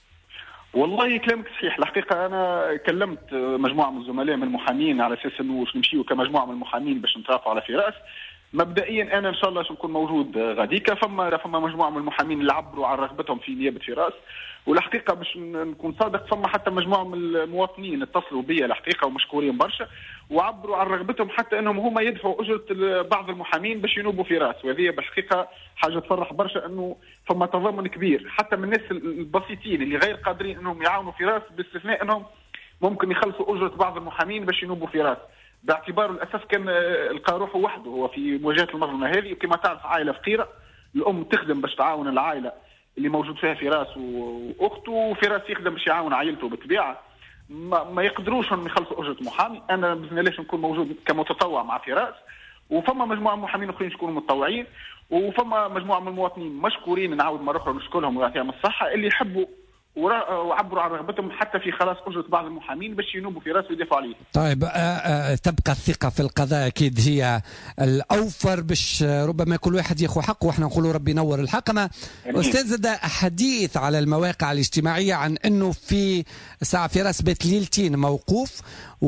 والله كلامك صحيح، الحقيقه انا كلمت مجموعه من الزملاء من المحامين على اساس انه باش نمشيو كمجموعه من المحامين باش نترافعوا على فراس. مبدئيا انا ان شاء الله باش نكون موجود غاديكا، فما فما مجموعه من المحامين اللي عبروا عن رغبتهم في نيابه فراس، والحقيقه باش نكون صادق فما حتى مجموعه من المواطنين اتصلوا بي الحقيقه ومشكورين برشا، وعبروا عن رغبتهم حتى انهم هما يدفعوا اجره بعض المحامين باش ينوبوا فراس، وهذه بالحقيقه حاجه تفرح برشا انه فما تضامن كبير حتى من الناس البسيطين اللي غير قادرين انهم يعاونوا فراس، باستثناء انهم ممكن يخلصوا اجره بعض المحامين باش ينوبوا فراس، باعتبار الاساس كان لقى روحه وحده هو في مواجهه المظلمه هذه. وكما تعرف عائله فقيره، الام تخدم باش تعاون العائله اللي موجود فيها فراس واخته، وفراس يخدم باش يعاون عائلته بالطبيعه، ما, ما يقدروش انهم يخلصوا اجره محامي. انا باذن الله نكون موجود كمتطوع مع فراس، وفما مجموعه من المحامين الاخرين يكونوا متطوعين، وفما مجموعه من المواطنين مشكورين نعاود مره اخرى نشكرهم ويعطيهم الصحه اللي يحبوا وعبروا عن رغبتهم حتى في خلاص اجره بعض المحامين باش ينوبوا فراس ويدافعوا عليه. طيب آآ آآ تبقى الثقه في القضاء اكيد هي الاوفر، باش ربما كل واحد ياخذ حقه، واحنا نقولوا ربي ينور الحقنا. استاذ زاد حديث على المواقع الاجتماعيه عن انه في ساعه فراس بيت ليلتين موقوف،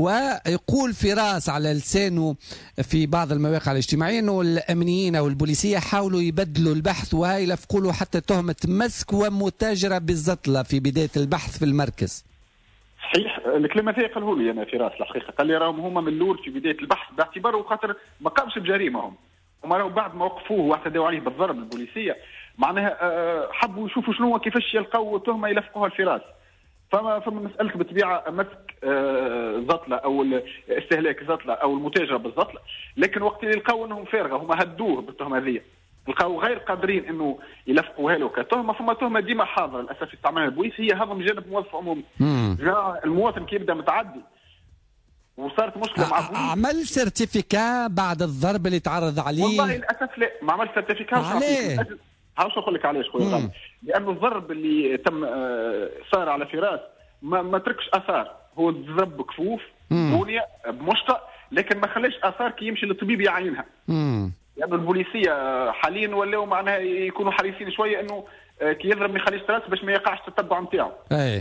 ويقول فراس على لسانه في بعض المواقع الاجتماعيه انه الامنيين او البوليسيه حاولوا يبدلوا البحث ويلفقوا له حتى تهمه مسك ومتاجره بالزطله في بدايه البحث في المركز. صحيح، الكلمه هذه قاله لي انا فراس الحقيقه، قال لي راهم هما من الاول في بدايه البحث باعتباره خاطر ما قامش بجريمه هم، وما راهو بعد ما وقفوه واعتدوا عليه بالضرب البوليسيه معناها حبوا يشوفوا شنو كيفاش يلقوا تهمه يلفقوها لفراس. فما فما مساله بالطبيعه مسك زطله او استهلاك زطله او المتاجره بالزطله، لكن وقت اللي لقوا انهم فارغه هما هدوه بالتهمه هذه، لقاو غير قادرين انه يلفقوها له كتهمه. فما تهمه ديما حاضره للاسف يستعملها البوليس، هي هضم جانب موظف عمومي. المواطن كي يبدا متعدي وصارت مشكله مع البوليس، عمل سيرتيفيكا بعد الضرب اللي تعرض عليه؟ والله للاسف لا، ما عمل سيرتيفيكا. عليه هاوش نقول لك علاش خويا غالي، لانه الضرب اللي تم صار على فراس ما, ما تركش اثار، هو ضرب بكفوف بنيه بمشطه، لكن ما خلاش اثار كي يمشي للطبيب يعينها. لانه يعني البوليسيه حاليا ولاو معناها يكونوا حريصين شويه انه كي يضرب ما يخليش راس باش ما يقعش التتبع نتاعو. اي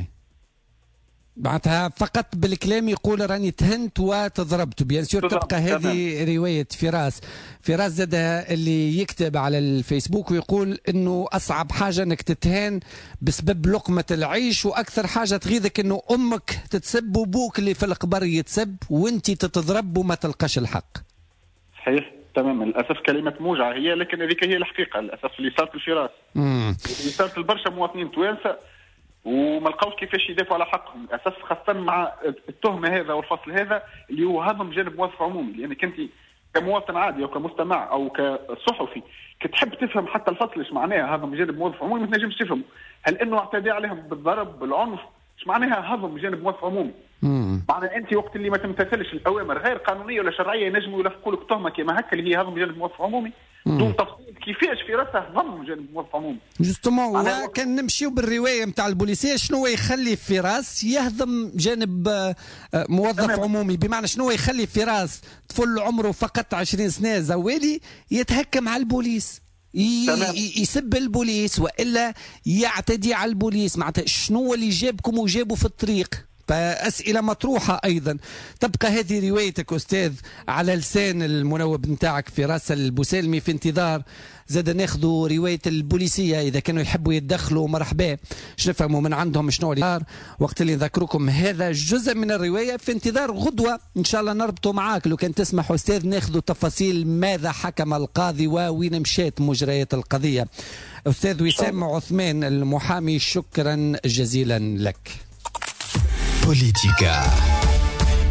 معناتها فقط بالكلام يقول راني تهنت وتضربت. بيان سور تبقى هذه روايه فراس. فراس زاد اللي يكتب على الفيسبوك ويقول انه اصعب حاجه انك تتهان بسبب لقمه العيش، واكثر حاجه تغيظك انه امك تتسب وبوك اللي في القبر يتسب وانت تتضرب وما تلقاش الحق. صحيح تماما، للاسف كلمه موجعه هي، لكن هذيك هي الحقيقه للاسف اللي صارت لفراس، اللي صارت لبرشا مواطنين توانسه وما لقاوش كيفاش يدافعوا على حقهم للاسف، خاصه مع التهمه هذا والفصل هذا اللي هو هضم جانب موظف عمومي. لانك انت كمواطن عادي او كمستمع او كصحفي كتحب تفهم حتى الفصل ايش معناها هضم جانب موظف عمومي، ما تنجمش تفهمه. هل انه اعتداء عليهم بالضرب بالعنف؟ ايش معناها هضم جانب موظف عمومي؟ معناها انت وقت اللي ما تمتثلش الاوامر غير قانونيه ولا شرعيه ينجموا يلفقوا لك تهمه كما هكا اللي هي هضم جانب موظف عمومي دون تفصيل كيفاش في راسه ضم جانب موظف عمومي. جوستومون كان نمشيو بالروايه نتاع البوليسيه شنو يخلي فراس يهضم جانب موظف تمام. عمومي، بمعنى شنو يخلي فراس طفل عمره فقط عشرين سنه زوالي يتهكم على البوليس، يسب البوليس والا يعتدي على البوليس. معناتها شنو اللي جابكم وجابوا في الطريق؟ فأسئلة مطروحة أيضا. تبقى هذه روايتك أستاذ على لسان المنوب نتاعك فراس البوسالمي، في انتظار زاد ناخذوا رواية البوليسية إذا كانوا يحبوا يتدخلوا مرحبا، باش نفهموا من عندهم شنو اللي صار وقت اللي نذكركم هذا جزء من الرواية. في انتظار غدوة إن شاء الله نربطوا معاك لو كان تسمح أستاذ، ناخذوا تفاصيل ماذا حكم القاضي ووين مشات مجريات القضية. أستاذ وسام عثمان المحامي، شكرا جزيلا لك. بوليتيكا.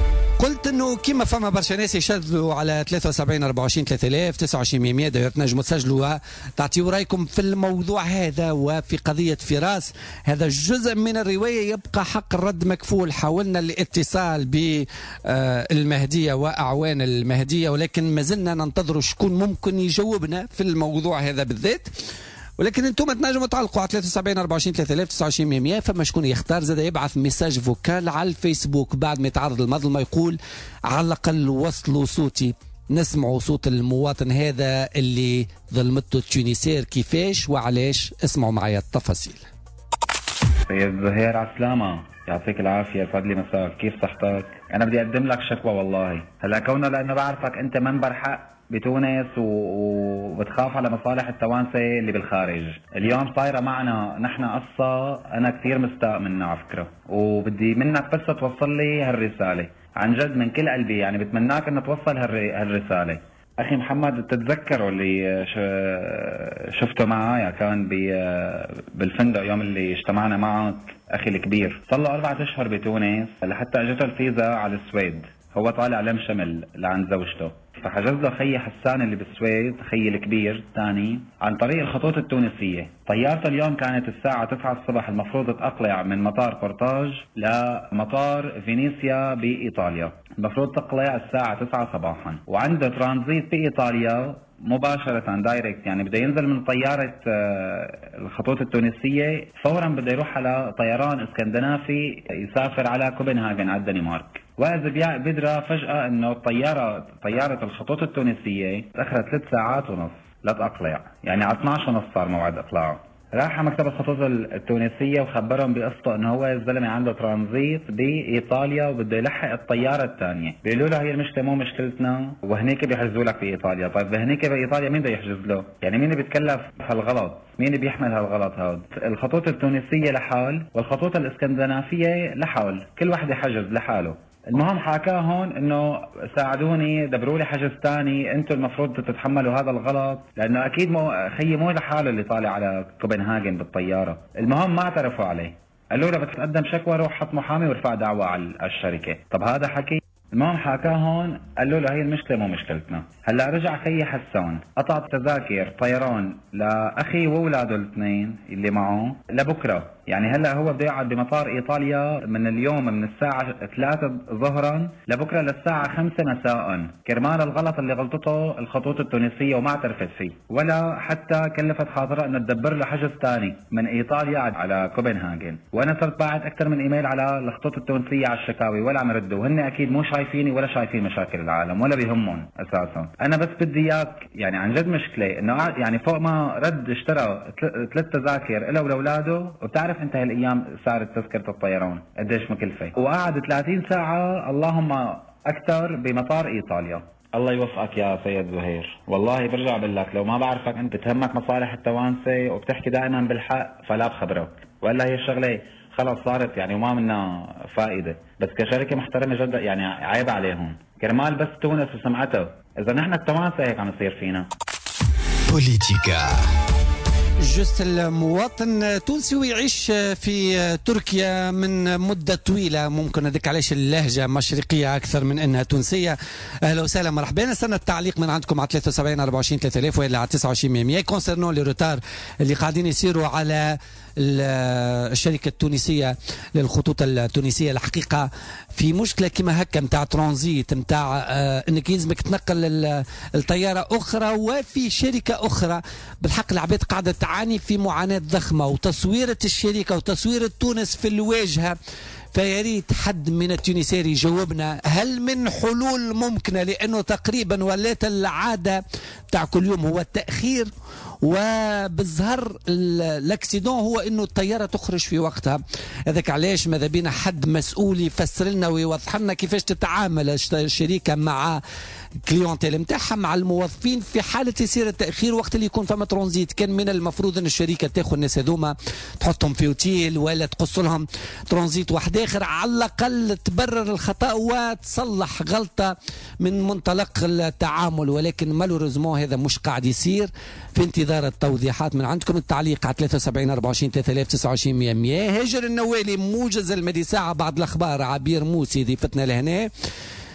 قلت انه كيما فما برشا ناس يشذوا على ثلاثة وسبعين أربعة وعشرين ثلاثة آلاف تسعة وعشرين مية داير تنجموا تسجلوا تعطيوا رايكم في الموضوع هذا وفي قضيه فراس. هذا جزء من الروايه يبقى حق الرد مكفول. حاولنا الاتصال بالمهديه واعوان المهديه ولكن ما زلنا ننتظر شكون ممكن يجاوبنا في الموضوع هذا بالذات. ولكن انتم تنجموا تعلقوا على ثلاثة وسبعين أربعة وعشرين ثلاثة آلاف تسعة وعشرين مية. فما شكون يختار زاد يبعث ميساج فوكال على الفيسبوك بعد ما يتعرض المظلمه يقول على الاقل وصلوا صوتي، نسمعوا صوت المواطن هذا اللي ظلمته التونسير كيفاش وعلاش. اسمعوا معايا التفاصيل. سيد زهير عسلامة، يعطيك العافية، يسعد لي مساك، كيف صحتك؟ أنا بدي أقدم لك شكوى والله. هلا كونه لأنه بعرفك أنت منبر حق بتونس وبتخاف على مصالح التوانسة اللي بالخارج. اليوم صايرة معنا نحن قصة أنا كثير مستاء منها على فكرة، وبدي منك بس توصل لي هالرسالة عن جد من كل قلبي. يعني بتمناك أن توصل هالرسالة. أخي محمد تتذكروا اللي شفته معايا كان بالفندق يوم اللي اجتمعنا معك أخي الكبير، صار له أربعة أشهر بتونس لحتى أجته الفيزا على السويد. هو طالع لم شمل لعند زوجته، فحجز له خي حسان اللي بالسويد، خي الكبير الثاني، عن طريق الخطوط التونسية. طيارته اليوم كانت الساعة تسعة الصبح، المفروض تقلع من مطار قرطاج لمطار فينيسيا بإيطاليا، المفروض تقلع الساعة تسعة صباحا، وعنده ترانزيت في إيطاليا مباشرة دايركت. يعني بده ينزل من طيارة الخطوط التونسية فورا بده يروح على طيران اسكندنافي يسافر على كوبنهاجن على الدنمارك. وإذا بيدرى فجأة انه الطيارة طيارة الخطوط التونسية تأخرت ثلاث ساعات ونص لا تقلع، يعني على اثنعش ونص صار موعد اقلاعه. راح على مكتب الخطوط التونسية وخبرهم بقصته انه هو الزلمة عنده ترانزيت بايطاليا وبده يلحق الطيارة الثانية. بيقولوا له هي المشكلة مو مشكلتنا وهنيك بيحجزوا لك في ايطاليا. طيب هنيك بايطاليا مين بده يحجز له؟ يعني مين بيتكلف هالغلط؟ مين بيحمل هالغلط هذا؟ الخطوط التونسية لحال والخطوط الاسكندنافية لحال، كل واحد يحجز لحاله. المهم حكاه هون انه ساعدوني دبروا لي حجز ثاني، انتم المفروض تتحملوا هذا الغلط لانه اكيد مو خيي مو لحاله اللي طالع على كوبنهاجن بالطياره. المهم ما اعترفوا عليه، قالوا له بتقدم شكوى روح حط محامي وارفع دعوى على الشركه. طب هذا حكي. المهم حكاه هون قالوا له هي المشكله مو مشكلتنا. هلا رجع خيي حسان قطع تذاكر طيران لاخي واولاده الاثنين اللي معه لبكره. يعني هلا هو بده يقعد بمطار ايطاليا من اليوم من الساعه ثلاثة ظهرا لبكره للساعه خمسة مساء، كرمال الغلط اللي غلطته الخطوط التونسيه وما اعترفت فيه ولا حتى كلفت خاطرها انه تدبر له حجز ثاني من ايطاليا على كوبنهاجن. وانا صرت باعت اكثر من ايميل على الخطوط التونسيه على الشكاوي ولا عم يردوا، وهن اكيد مو شايفيني ولا شايفين مشاكل العالم ولا بيهمهم اساسا. انا بس بدي اياك يعني عن جد مشكله انه يعني فوق ما رد اشترى ثلاث تذاكر له ولاولاده، وبتعرف انت هالايام صارت تذكره الطيران قديش مكلفه، وقعد ثلاثين ساعه اللهم اكثر بمطار ايطاليا. الله يوفقك يا سيد زهير، والله برجع بقول لك لو ما بعرفك انت تهمك مصالح التوانسه وبتحكي دائما بالحق فلا بخبرك، والا هي الشغله خلص صارت يعني وما منها فائده. بس كشركه محترمه جدا يعني عيب عليهم، كرمال بس تونس وسمعتها. اذا نحن التوانسه هيك عم يصير فينا. بوليتيكا. جست المواطن التونسي ويعيش في تركيا من مدة طويلة، ممكن هذيك علاش اللهجة مشرقية أكثر من أنها تونسية. أهلا وسهلا مرحبا. نستنى التعليق من عندكم على ثلاثة وسبعين أربعة وعشرين ثلاثة آلاف ولا على تسعة وعشرين مية كونسيرنون لي روتار اللي قاعدين يصيروا على الشركة التونسية للخطوط التونسية. الحقيقة في مشكلة كما هكا نتاع ترانزيت نتاع آه انك يلزمك تنقل الطيارة أخرى وفي شركة أخرى. بالحق العباد قاعدة تعاني في معاناة ضخمة، وتصويرة الشركة وتصويرة تونس في الواجهة. فيا ريت حد من التونسيين يجاوبنا هل من حلول ممكنة، لأنه تقريبا ولات العادة تاع كل يوم هو التأخير، وبالظهر الاكسيدون هو انه الطياره تخرج في وقتها. هذاك علاش ماذا بينا حد مسؤول يفسر لنا ويوضح لنا كيفاش تتعامل الشركه مع الكليونتيل نتاعها مع الموظفين في حاله يصير التاخير وقت اللي يكون فما ترانزيت. كان من المفروض ان الشركه تاخذ الناس هذوما تحطهم في اوتيل ولا تقص لهم ترانزيت واحد اخر، على الاقل تبرر الخطا وتصلح غلطه من منطلق التعامل. ولكن مالوريزمون هذا مش قاعد يصير. في انتظار التوضيحات من عندكم. التعليق على ثلاثة وسبعين أربعة وعشرين ثلاثة آلاف تسعة وعشرين مية مية. هاجر النوالي موجز المدي ساعة بعد الأخبار. عبير موسي ضيفتنا لهنا.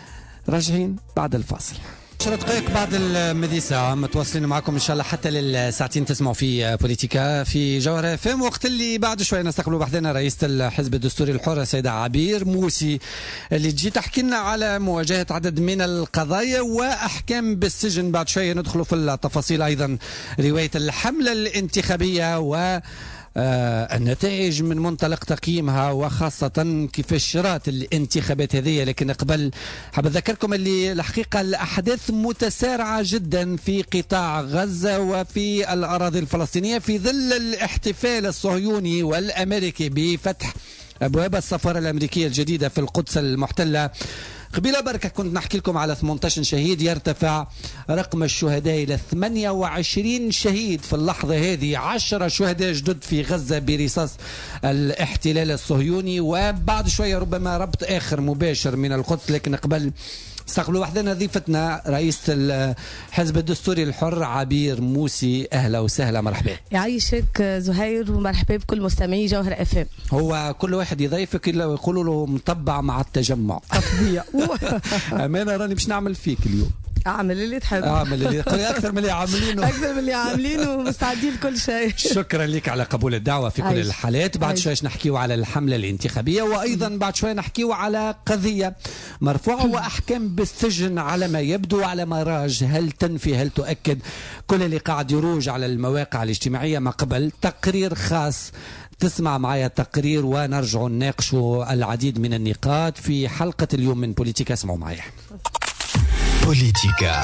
راجعين بعد الفاصل. عشرة دقائق بعد المذي ساعة متواصلين معكم إن شاء الله حتى للساعتين تسمعوا في بوليتيكا في جوهر اف ام. وقت اللي بعد شوية نستقبلوا بحثنا رئيس الحزب الدستوري الحر السيدة عبير موسي اللي تجي تحكي لنا على مواجهة عدد من القضايا وأحكام بالسجن. بعد شوية ندخلوا في التفاصيل أيضا رواية الحملة الانتخابية و آه النتائج من منطلق تقييمها وخاصة كيف شرات الانتخابات هذه. لكن قبل حاب أذكركم اللي الحقيقة الأحداث متسارعة جدا في قطاع غزة وفي الأراضي الفلسطينية في ظل الاحتفال الصهيوني والأمريكي بفتح أبواب السفارة الأمريكية الجديدة في القدس المحتلة. قبيلة بركة كنت نحكي لكم على ثمانية عشر شهيد، يرتفع رقم الشهداء إلى ثمانية وعشرين شهيد في اللحظة هذه، عشرة شهداء جدد في غزة برصاص الاحتلال الصهيوني. وبعد شوية ربما ربط آخر مباشر من القدس. لكن قبل استقبلوا وحدنا ضيفتنا رئيس الحزب الدستوري الحر عبير موسي. أهلا وسهلا، مرحبا. يعيشك زهير ومرحبا بكل مستمعي جوهر اف ام. هو كل واحد يضيفك الا ويقولوا له مطبع مع التجمع. تطبيع. امانه راني باش نعمل فيك اليوم. اعمل اللي تحب. اعمل اللي اكثر من اللي عاملينه. اكثر من اللي عاملينه ومستعدين لكل شيء. شكرا لك على قبول الدعوه في كل عايش. الحالات. بعد شوي نحكيو على الحمله الانتخابيه وايضا بعد شوي نحكيو على قضيه مرفوعه واحكام بالسجن على ما يبدو على ما راج. هل تنفي هل تؤكد كل اللي قاعد يروج على المواقع الاجتماعيه ما قبل تقرير خاص. تسمع معايا التقرير ونرجع نناقشوا العديد من النقاط في حلقه اليوم من بوليتيكا. اسمعوا معايا. بوليتيكا.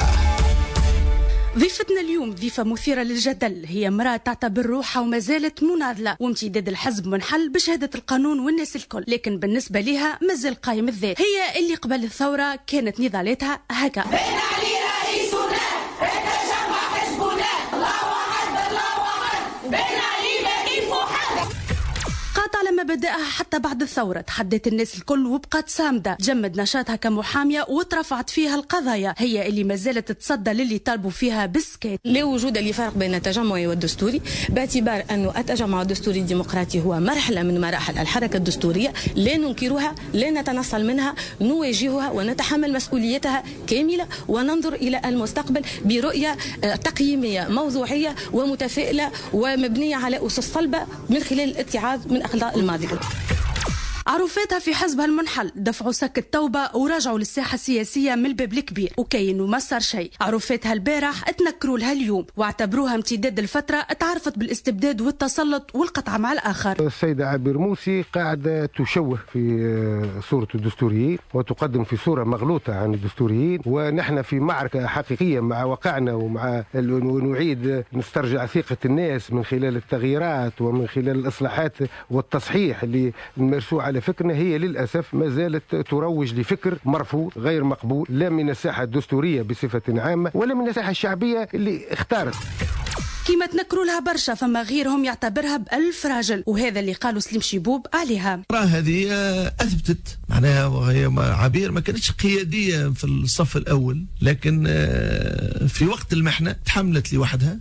ضيفتنا اليوم ضيفة مثيرة للجدل، هي امرأة تعتبر روحها وما زالت مناضلة وامتداد الحزب منحل بشهادة القانون والناس الكل، لكن بالنسبة لها مازال قايم الذات. هي اللي قبل الثورة كانت نضالاتها هكا: بين علي رئيسنا يتجمع حزبنا، الله أحد الله أحد، بين علي لكن محمد. قاطع لما بدأها حتى بعد الثورة، تحدت الناس الكل وبقات صامدة، جمد نشاطها كمحامية وترفعت فيها القضايا. هي اللي ما زالت تصدى للي طالبوا فيها بالسكات. لا وجود لفرق بين التجمعي والدستوري، باعتبار أنه التجمع الدستوري الديمقراطي هو مرحلة من مراحل الحركة الدستورية، لا ننكرها لا نتنصل منها، نواجهها ونتحمل مسؤوليتها كاملة وننظر إلى المستقبل برؤية تقييمية موضوعية ومتفائلة ومبنية على أسس صلبة من خلال الاتعاظ من أخطاء الماضي. عروفاتها في حزبها المنحل دفعوا سك التوبة ورجعوا للساحة السياسية من الباب الكبير وكاين ما صار شيء. عروفاتها البارح اتنكروا لها اليوم واعتبروها امتداد الفترة اتعرفت بالاستبداد والتسلط والقطع مع الآخر. السيدة عبير موسي قاعدة تشوه في صورة الدستوريين وتقدم في صورة مغلوطة عن الدستوريين، ونحن في معركة حقيقية مع واقعنا ومع ونعيد نسترجع ثقة الناس من خلال التغييرات ومن خلال الإصلاحات والتصحيح اللي نمارسوه على فكرنا. هي للأسف ما زالت تروج لفكر مرفوض غير مقبول، لا من الساحة الدستورية بصفة عامة ولا من الساحة الشعبية اللي اختارت. كيما تنكروا لها برشا فما غيرهم يعتبرها بألف راجل، وهذا اللي قالوا سليم شيبوب عليها. هذه أثبتت معناها وهي عبير ما كانتش قيادية في الصف الأول، لكن في وقت المحنة تحملت لوحدها،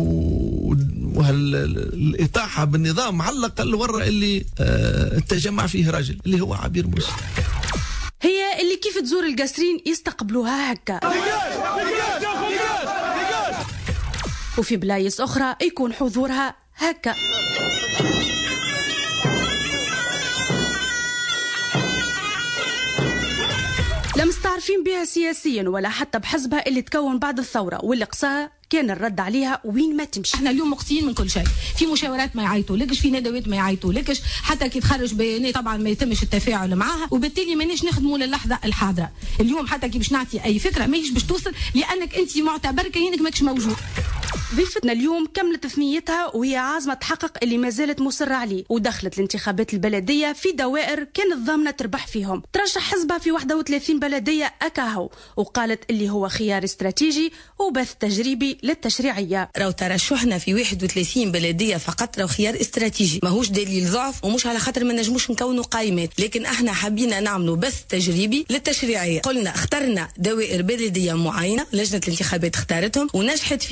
وهالإطاحة بالنظام على الأقل ورا اللي التجمع فيه راجل اللي هو عبير موسى. هي اللي كيف تزور القصرين يستقبلوها هكا، وفي بلايص أخرى يكون حضورها هكا. لا مستعرفين بها سياسيا ولا حتى بحزبها اللي تكون بعد الثورة، واللي قصاها كان الرد عليها وين ما تمشي. احنا اليوم مقصيين من كل شيء، في مشاورات ما يعيطوا لكش، في ندوات ما يعيطوا لكش، حتى كي تخرج بيانات طبعا ما يتمش التفاعل معها، وبالتالي ماناش نخدموا للحظه الحاضره. اليوم حتى كي باش نعطي اي فكره ماهيش باش توصل لانك انت معتبر كأنك ماكش موجود. ضيفتنا اليوم كملت ثنيتها وهي عازمه تحقق اللي ما زالت مصره عليه، ودخلت الانتخابات البلديه في دوائر كانت ضامنه تربح فيهم. ترشح حزبها في واحد وثلاثين بلديه اكاهو، وقالت اللي هو خيار استراتيجي وبث تجريبي للتشريعيه. راهو ترشحنا في واحد وثلاثين بلديه فقط راهو خيار استراتيجي، ماهوش دليل ضعف ومش على خاطر ما نجموش نكونوا قائمات، لكن احنا حبينا نعملوا بث تجريبي للتشريعيه. قلنا اخترنا دوائر بلديه معينه، لجنه الانتخابات اختارتهم ونجحت فيهم بعد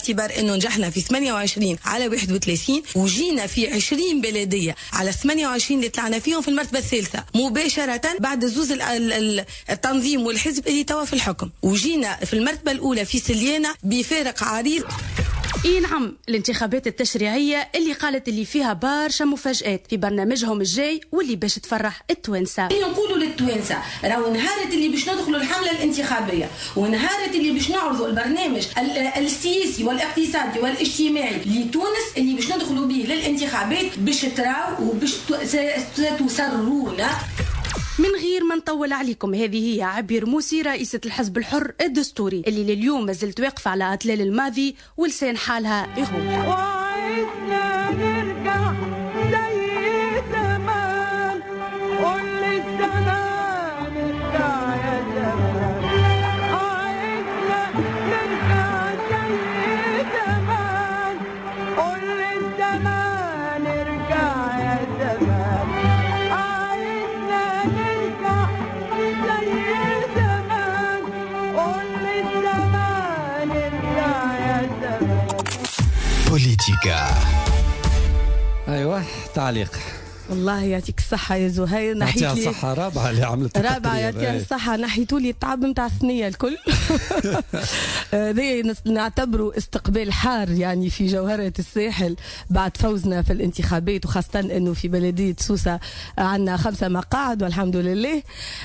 باعتبار انه نجحنا في ثمانية وعشرين على واحد وثلاثين وجينا في عشرين بلديه على ثمانية وعشرين اللي طلعنا فيهم في المرتبه الثالثه مباشره بعد زوز التنظيم والحزب اللي توا في الحكم، وجينا في المرتبه الاولى في سليانه بفارق عريض. اي نعم، الانتخابات التشريعيه اللي قالت اللي فيها برشا مفاجآت في برنامجهم الجاي واللي باش تفرح التوانسه. نقولوا للتوانسه راهو نهارت اللي باش ندخلوا الحمله الانتخابيه ونهارت اللي باش نعرضوا البرنامج السياسي والاقتصادي والاجتماعي لتونس اللي باش ندخلوا به للانتخابات باش تراو وباش تسرونا. من غير ما نطول عليكم، هذه هي عبير موسي رئيسة الحزب الحر الدستوري اللي لليوم ما زلت واقفة على أطلال الماضي ولسان حالها يغوت. وعدنا نرجع زي زمان، قول للزمان ارجع يا زمان. وعدنا نرجع زي زمان، قول للزمان ارجع يا زمان. بوليتيكا. ايوه تعليق. والله يعطيك الصحة يا زهير، نحيتي لي صحة رابعة اللي عملت رابعة يعطيها الصحة، نحيتوا لي التعب نتاع الثنية الكل. هذا نعتبره استقبال حار يعني في جوهرة الساحل بعد فوزنا في الانتخابات، وخاصة انه في بلدية سوسة عندنا خمسة مقاعد والحمد لله.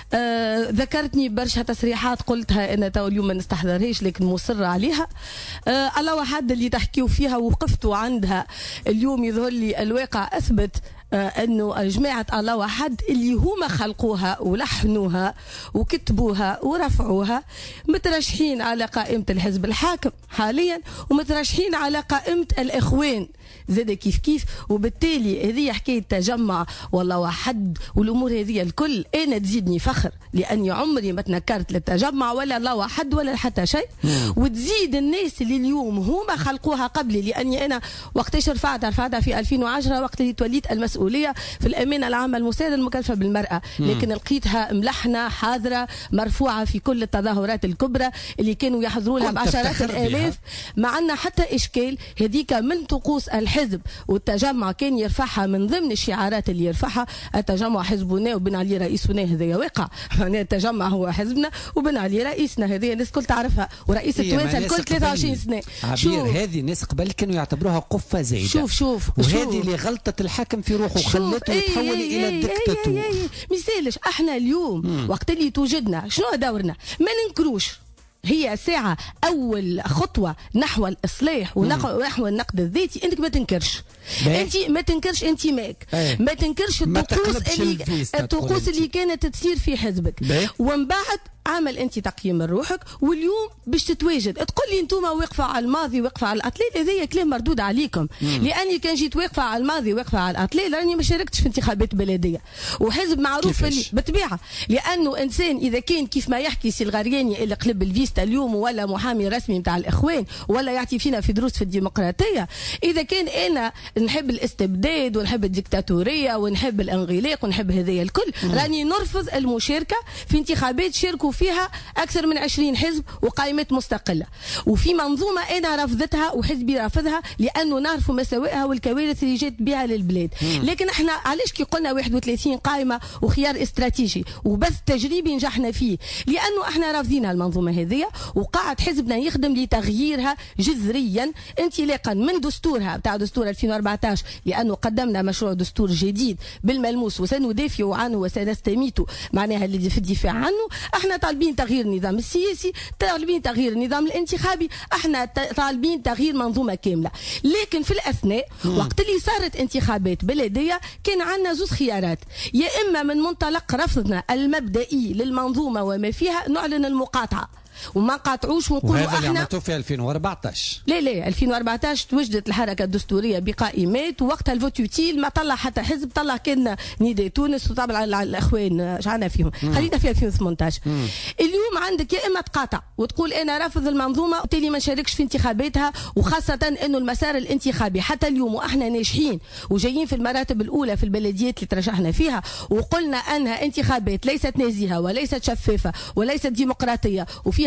آه ذكرتني برشا تصريحات قلتها انا تو اليوم ما نستحضرهاش لكن مصرة عليها. آه الله واحد اللي تحكيوا فيها ووقفتوا عندها اليوم يظهر لي الواقع اثبت آه انه جماعة الله واحد اللي هما خلقوها ولحنوها وكتبوها ورفعوها مترشحين على قائمة الحزب الحاكم حاليا ومترشحين على قائمة الإخوان زاد كيف كيف، وبالتالي هذه حكاية تجمع والله واحد والأمور هذه الكل أنا تزيدني فخر لأني عمري ما تنكرت للتجمع ولا الله واحد ولا حتى شيء، وتزيد الناس اللي اليوم هما خلقوها قبلي، لأني أنا وقتاش رفعتها رفعتها في ألفين وعشرة وقت اللي توليت المسؤولية في الأمانة العامة المساعدة المكلفة بالمرأة، لكن لقيتها ملحنة حاضرة مرفوعة في كل التظاهرات الكبرى اللي كانوا يحضروا لها بعشرات الآلاف، ما عندنا حتى إشكال. هذيك من طقوس الحزب والتجمع كان يرفعها من ضمن الشعارات اللي يرفعها التجمع حزبنا وبن علي رئيسنا، هذا واقع معناها التجمع هو حزبنا وبن علي رئيسنا، هذه الناس الكل تعرفها ورئيس التوانسه الكل ثلاثة وعشرين سنة. عبير هذه الناس قبل كانوا يعتبروها قفة زايدة. شوف شوف وهذه اللي غلطت الحاكم في روحه وخلته يتحول الى الدكتاتور. مثالش احنا اليوم مم. وقت اللي توجدنا شنو دورنا ما ننكروش، هي ساعة أول خطوة نحو الإصلاح ونحو النقد الذاتي، أنك ما تنكرش أنت ما تنكرش انتمائك، ما تنكرش الطقوس اللي الطقوس اللي كانت تصير في حزبك، ومن بعد عمل انت تقييم لروحك واليوم باش تتواجد تقول لي انتم واقفه على الماضي واقفه على الاطلال، هذايا كلام مردود عليكم. مم. لاني كان جيت واقفه على الماضي واقفه على الاطلال راني ما شاركتش في انتخابات بلديه وحزب معروف اللي بالطبيعه، لانه انسان اذا كان كيف ما يحكي سي الغرياني اللي قلب الفيستا اليوم ولا محامي رسمي نتاع الاخوان ولا يعطي فينا في دروس في الديمقراطيه، اذا كان انا نحب الاستبداد ونحب الديكتاتوريه ونحب الانغلاق ونحب هذايا الكل، مم. راني نرفض المشاركه في انتخابات شاركوا فيها أكثر من عشرين حزب وقائمات مستقلة، وفي منظومة أنا رفضتها وحزبي رافضها لأنه نعرف مساوئها والكوارث اللي جات بها للبلاد. مم. لكن احنا علاش كي قلنا واحد وثلاثين قائمة وخيار استراتيجي وبث تجريبي نجحنا فيه؟ لأنه احنا رافضين المنظومة هذه وقاعد حزبنا يخدم لتغييرها جذريا انطلاقا من دستورها بتاع دستور ألفين وأربعطاش، لأنه قدمنا مشروع دستور جديد بالملموس وسندافع عنه وسنستميته معناها اللي في الدفاع عنه. احنا طالبين تغيير النظام السياسي، طالبين تغيير النظام الانتخابي، احنا طالبين تغيير منظومة كاملة. لكن في الأثناء مم. وقت اللي صارت انتخابات بلدية كان عندنا زوج خيارات، يا إما من منطلق رفضنا المبدئي للمنظومة وما فيها نعلن المقاطعة وما نقاطعوش ونقولوا احنا، وهذا اللي عملتوه في ألفين وأربعطاش. لا لا ألفين وأربعطاش توجدت الحركه الدستوريه بقائمات ووقتها الفوت يوتيل ما طلع حتى حزب، طلع كان نداء تونس وطبعا الاخوان شعنا فيهم، خلينا في ألفين وثمانطاش. مم. اليوم عندك يا اما تقاطع وتقول انا رافض المنظومه وبالتالي ما نشاركش في انتخاباتها، وخاصه انه المسار الانتخابي حتى اليوم واحنا ناجحين وجايين في المراتب الاولى في البلديات اللي ترشحنا فيها وقلنا انها انتخابات ليست نزيهه وليست شفافه وليست ديمقراطيه وفيها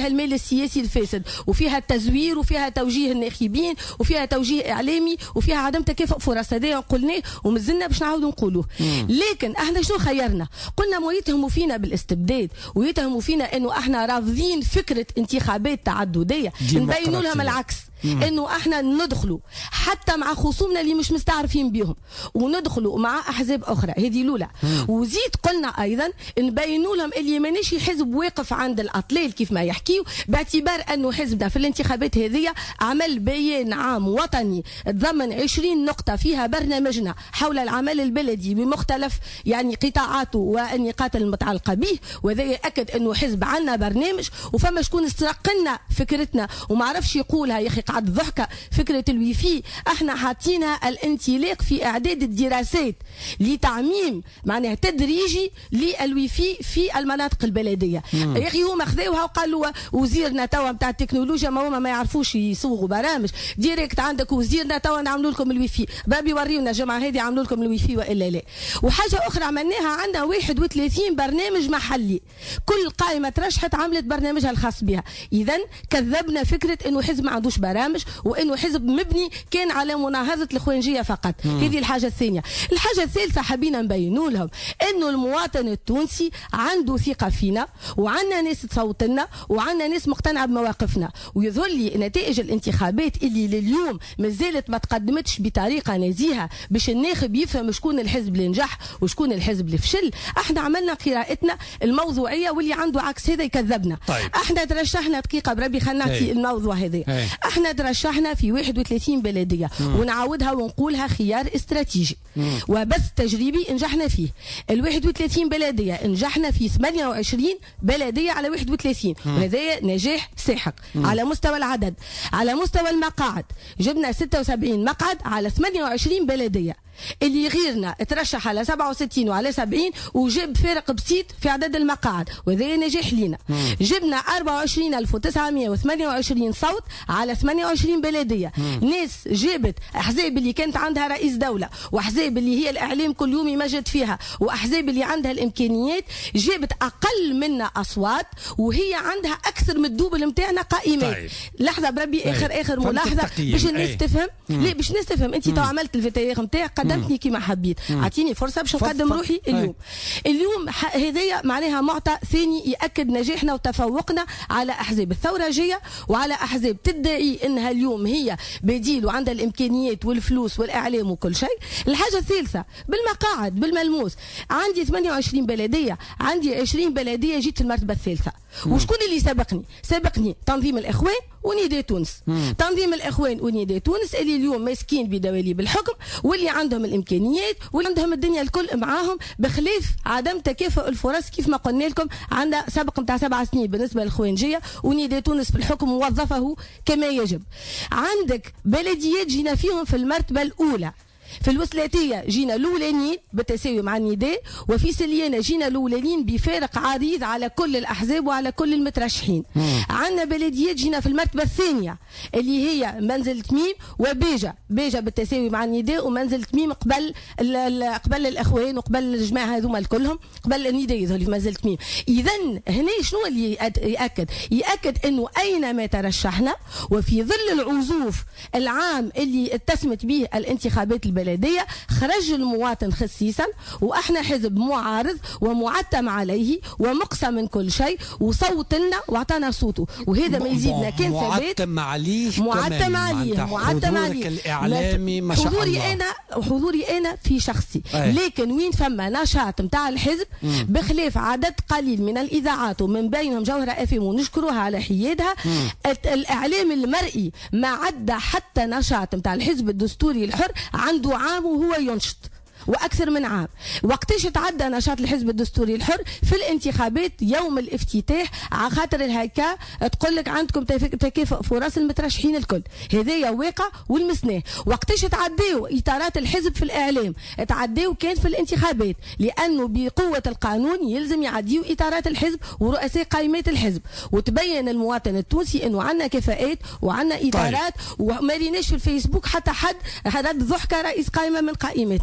فيها المال السياسي الفاسد، وفيها التزوير، وفيها توجيه الناخبين، وفيها توجيه اعلامي، وفيها عدم تكافؤ فرص. هذا قلناه ومازلنا باش نعاودوا نقولوه. لكن احنا شنو خيرنا؟ قلنا ما يتهموا فينا بالاستبداد ويتهموا فينا انه احنا رافضين فكره انتخابات تعدديه، نبينوا لهم العكس. مم. انه احنا ندخلوا حتى مع خصومنا اللي مش مستعرفين بهم، وندخلوا مع احزاب اخرى. هذه الاولى. وزيد قلنا ايضا نبينوا لهم اللي مانيش حزب واقف عند الاطلال كيف ما يحكيوا، باعتبار انه حزبنا في الانتخابات هذه عمل بيان عام وطني ضمن عشرين نقطه فيها برنامجنا حول العمل البلدي بمختلف يعني قطاعاته والنقاط المتعلقه به، وهذا ياكد انه حزب عندنا برنامج. وفما شكون استرق لنا فكرتنا وما عرفش يقولها يا اخي قعد ضحكه، فكره الويفي احنا حاطينها الانطلاق في اعداد الدراسات لتعميم معناها تدريجي للويفي في المناطق البلديه. يا اخي هما خذوها وقالوا وزيرنا توا نتاع التكنولوجيا ما هما ما يعرفوش يصوغوا برامج ديريكت، عندك وزيرنا توا نعملوا لكم الويفي، بابي يوريونا الجمعه هذه عملوا لكم الويفي والا لا. وحاجه اخرى عملناها، عندنا واحد وثلاثين برنامج محلي، كل قائمه ترشحت عملت برنامجها الخاص بها. اذا كذبنا فكره انه حزب ما عندوش برامج وانه حزب مبني كان على مناهضه الاخوانجيه فقط. هذه الحاجه الثانيه. الحاجه الثالثه حبينا نبينوا لهم انه المواطن التونسي عنده ثقه فينا، وعندنا ناس تصوت لنا، وعندنا ناس مقتنعه بمواقفنا. ويظهر لي نتائج الانتخابات اللي لليوم ما زالت ما تقدمتش بطريقه نزيهه باش الناخب يفهم شكون الحزب اللي نجح وشكون الحزب اللي فشل. احنا عملنا قراءتنا الموضوعيه، واللي عنده عكس هذا يكذبنا. طيب. احنا ترشحنا دقيقه بربي خلينا نعطي الموضوع هذا. احنا ترشحنا في واحد وثلاثين بلديه، مم. ونعاودها ونقولها خيار استراتيجي مم. وبث تجريبي نجحنا فيه. ال واحد وثلاثين بلديه نجحنا في ثمانية وعشرين بلديه على واحد وثلاثين، وهذا نجاح ساحق مم. على مستوى العدد. على مستوى المقاعد جبنا ستة وسبعين مقعد على ثمانية وعشرين بلديه. اللي غيرنا ترشح على سبعة وستين وعلى سبعين وجاب فارق بسيط في عدد المقاعد، وهذا نجاح لينا. مم. جبنا أربعة وعشرين ألف وتسعمائة وثمانية وعشرين صوت على ثمانية وعشرين بلديه. مم. ناس جابت احزاب اللي كانت عندها رئيس دوله، واحزاب اللي هي الاعلام كل يوم يمجد فيها، واحزاب اللي عندها الامكانيات، جابت اقل منا اصوات وهي عندها اكثر من الدوبل نتاعنا قائمات. طيب. لحظه بربي. طيب. اخر اخر ملاحظه باش الناس أي. تفهم. لا باش الناس تفهم. انت تو عملت الفيتاير نتاعك، قدمتني كما حبيت، اعطيني فرصه باش نقدم روحي اليوم. أي. اليوم هذايا معناها معطى ثاني ياكد نجاحنا وتفوقنا على احزاب الثورجيه وعلى احزاب تدعي انها اليوم هي بديل وعندها الامكانيات والفلوس والاعلام وكل شيء. الحاجه الثالثه بالمقاعد بالملموس، عندي ثمانية وعشرين بلديه، عندي عشرين بلديه جيت في المرتبه الثالثه. وشكون اللي سبقني؟ سبقني تنظيم الاخوان ونداء تونس. مم. تنظيم الاخوان ونداء تونس اللي اليوم ماسكين بدواليب الحكم، واللي عندهم الامكانيات واللي عندهم الدنيا الكل معاهم، بخلاف عدم تكافؤ الفرص كيف ما قلنا لكم. عندنا سبق نتاع سبع سنين بالنسبه للخوانجيه، ونداء تونس في الحكم وظفه كما يجب. عندك بلديات جينا فيهم في المرتبه الاولى. في الوسلاتية جينا الأولانيين بالتساوي مع النداء، وفي سليانة جينا الأولانيين بفارق عريض على كل الأحزاب وعلى كل المترشحين. عندنا بلديات جينا في المرتبة الثانية اللي هي منزل تميم وبيجا، بيجا بالتساوي مع النداء، ومنزل تميم قبل قبل الأخوان وقبل الجماعة هذوما الكلهم قبل النداء يظهر في منزل تميم. إذا هنا شنو اللي يأكد؟ يأكد إنه أينما ترشحنا وفي ظل العزوف العام اللي اتسمت به الانتخابات البلدية خرج المواطن خصيصا، واحنا حزب معارض ومعتم عليه ومقسم من كل شيء، وصوت لنا واعطانا صوته، وهذا ما يزيدنا كان ثبات. معتم عليه معتم عليه معتم عليه الاعلامي ما شاء الله. حضوري انا حضوري انا في شخصي. أي. لكن وين فما نشاط نتاع الحزب مم. بخلاف عدد قليل من الاذاعات ومن بينهم جوهره اف ام ونشكروها على حيادها، الاعلام المرئي ما عدى حتى نشاط نتاع الحزب الدستوري الحر عنده عام وهو ينشط واكثر من عام. وقتاش تعدى نشاط الحزب الدستوري الحر؟ في الانتخابات يوم الافتتاح، على خاطر الهيكا تقول لك عندكم تكافؤ فرص المترشحين الكل، هذايا واقع والمسناه. وقتاش تعديوا اطارات الحزب في الاعلام؟ تعديوا كان في الانتخابات، لانه بقوه القانون يلزم يعديوا اطارات الحزب ورؤساء قائمات الحزب، وتبين المواطن التونسي انه عندنا كفاءات وعندنا اطارات. طيب. وما ريناش في الفيسبوك حتى حد رد ضحكه رئيس قائمه من قائمتنا.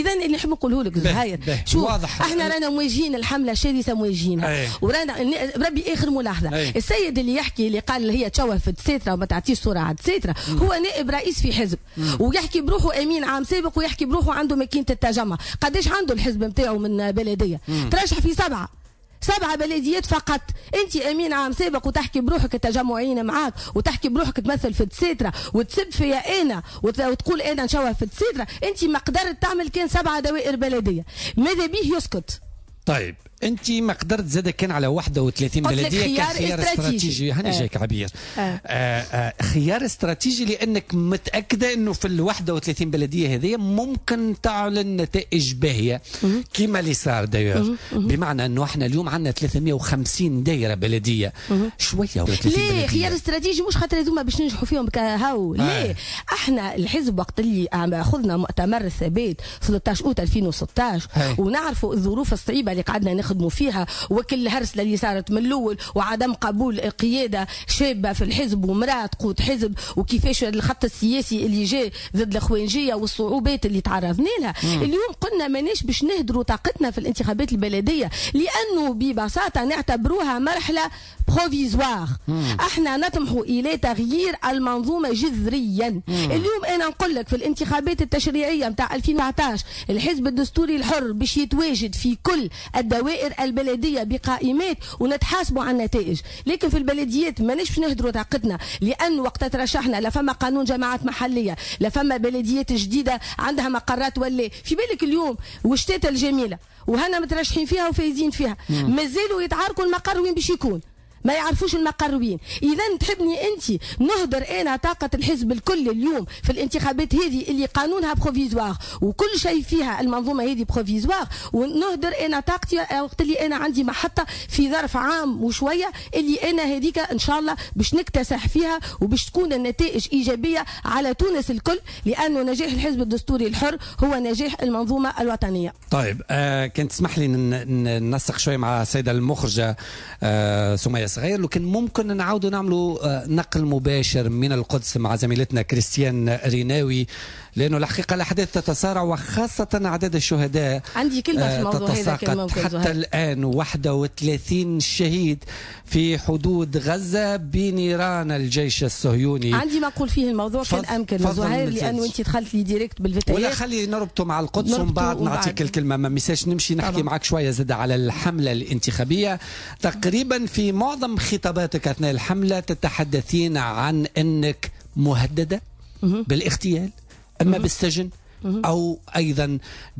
اذا اللي نحب نقوله لك زهير شوف واضح. احنا رانا مواجهين الحمله الشرسه مواجهينها ورانا ربي اخر ملاحظه أي. السيد اللي يحكي اللي قال هي تشوفت سترة وما تعطيش صوره عاد سترة هو نائب رئيس في حزب مم. ويحكي بروحه امين عام سابق ويحكي بروحه عنده ماكينه التجمع. قداش عنده الحزب نتاعو من بلديه مم. ترشح في سبعه سبعة بلديات فقط. انت امين عام سابق وتحكي بروحك التجمعيين معاك وتحكي بروحك تمثل في التسيترا وتسب فيا انا وتقول انا نشوه في التسيترا. انت ما قدرت تعمل كان سبعة دوائر بلديه ماذا به يسكت. طيب انت ما قدرت زاد كان على واحد وثلاثين بلديه كخيار استراتيجي. هاني آه. جايك عبير آه. آه آه خيار استراتيجي لانك متاكده انه في ال واحد وثلاثين بلديه هذه ممكن تعلن نتائج باهيه كما اللي صار داير. بمعنى انه احنا اليوم عندنا ثلاثمئة وخمسين دايره بلديه شويه ليه خيار استراتيجي مش خاطر هذوما باش ننجحوا فيهم كهو آه. ليه احنا الحزب وقت اللي اخذنا مؤتمر الثبات ثلاثة عشر أوت ألفين وستة عشر هاي. ونعرفوا الظروف الصعيبه اللي قعدنا نخدموا فيها وكل الهرسله اللي صارت من الاول وعدم قبول قياده شابه في الحزب ومراه تقود حزب وكيفاش الخط السياسي اللي جاء ضد الاخوانجيه والصعوبات اللي تعرضنا لها. مم. اليوم قلنا ماناش باش نهدروا طاقتنا في الانتخابات البلديه لانه ببساطه نعتبروها مرحله بروفيزوار. احنا نطمح الى تغيير المنظومه جذريا. مم. اليوم انا نقول لك في الانتخابات التشريعيه نتاع ألفين وأحد عشر الحزب الدستوري الحر باش يتواجد في كل الدوائر البلديه بقائمات ونتحاسبوا على النتائج. لكن في البلديات ماناش باش نهدروا طاقتنا لان وقت ترشحنا لا فما قانون جماعات محليه لا فما بلديات جديده عندها مقرات ولا في بالك اليوم وشتات الجميله وهنا مترشحين فيها وفايزين فيها مازالوا يتعاركوا المقر وين باش يكون ما يعرفوش المقربين. اذا تحبني انت نهدر انا طاقه الحزب الكل اليوم في الانتخابات هذه اللي قانونها بروفيزوار وكل شيء فيها المنظومه هذه بروفيزوار ونهدر انا طاقتي وقت اللي انا عندي محطه في ظرف عام وشويه اللي انا هذيك ان شاء الله باش نكتسح فيها وباش تكون النتائج ايجابيه على تونس الكل لانه نجاح الحزب الدستوري الحر هو نجاح المنظومه الوطنيه. طيب آه كنت تسمح لي ننسق شويه مع السيده المخرجه آه سمية صغير لكن ممكن نعاودوا نعملوا نقل مباشر من القدس مع زميلتنا كريستيان ريناوي لانه الحقيقه الاحداث تتسارع وخاصه اعداد الشهداء عندي كلمه في الموضوع هذا كان ممكن حتى زهر. الان واحد وثلاثين شهيد في حدود غزه بنيران الجيش الصهيوني. عندي ما اقول فيه الموضوع كان امكن زهير لانه انت دخلت لي ديريكت بالفيتايات ولا خلي نربطه مع القدس ومن بعد نعطيك الكلمه ما ميساش نمشي نحكي طبعا. معك شويه زاد على الحمله الانتخابيه. تقريبا في معظم خطاباتك اثناء الحمله تتحدثين عن انك مهدده بالاغتيال اما بالسجن او ايضا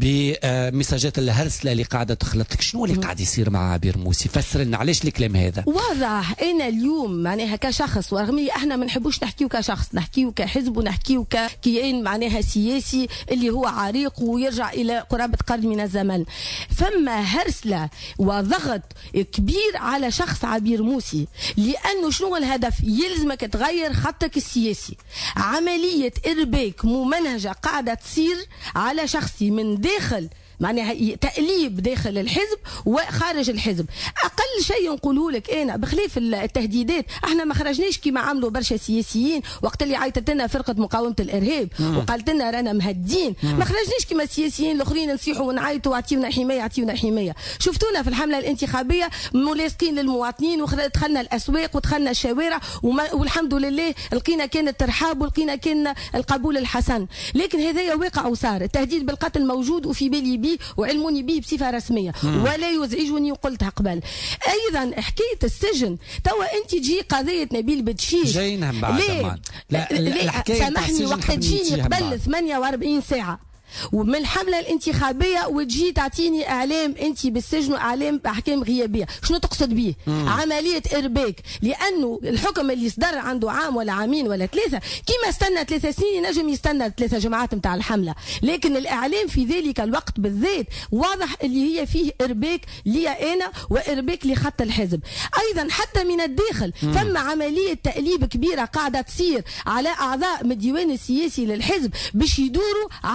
بمساجات الهرسله اللي قاعده تخلط لك. شنو اللي قاعد يصير مع عبير موسي؟ فسر لنا علاش الكلام هذا. واضح انا اليوم معناها كشخص ورغم احنا ما نحبوش نحكيو كشخص نحكيو كحزب ونحكيو ككيان معناها سياسي اللي هو عريق ويرجع الى قرابه قرن من الزمن. فما هرسله وضغط كبير على شخص عبير موسي لانه شنو الهدف؟ يلزمك تغير خطك السياسي. عمليه ارباك ممنهجه قاعده تصير على شخصي من داخل معناها تأليب داخل الحزب وخارج الحزب. اقل شيء نقوله لك انا بخلاف التهديدات احنا ما خرجناش كما عملوا برشا سياسيين وقت اللي عيطت لنا فرقه مقاومه الارهاب وقالت لنا رانا مهدين. ما خرجناش كما السياسيين الاخرين نصيحوا ونعيطوا واعطيونا حمايه اعطيونا حمايه. شفتونا في الحمله الانتخابيه ملاصقين للمواطنين ودخلنا الاسواق ودخلنا الشوارع والحمد لله لقينا كان الترحاب ولقينا كان القبول الحسن. لكن هذا واقع وصار. التهديد بالقتل موجود وفي بالي وعلموني به بصفه رسميه مم. ولا يزعجني وقلتها قبل. ايضا حكايه السجن توا انت تجي قضيه نبيل بتشيش جايين هم بعد ليه؟ لا ليه؟ سامحني وقت تجيني قبل ثمانية وأربعين ساعه ومن الحمله الانتخابيه وتجي تعطيني اعلام انت بالسجن واعلام باحكام غيابيه. شنو تقصد به؟ مم. عمليه ارباك لانه الحكم اللي صدر عنده عام ولا عامين ولا ثلاثه كيما استنى ثلاثة سنين نجم يستنى ثلاثه جماعات نتاع الحمله. لكن الاعلام في ذلك الوقت بالذات واضح اللي هي فيه ارباك لي انا وارباك لخط الحزب. ايضا حتى من الداخل مم. فما عمليه تأليب كبيره قاعده تصير على اعضاء من الديوان السياسي للحزب باش يدوروا على خط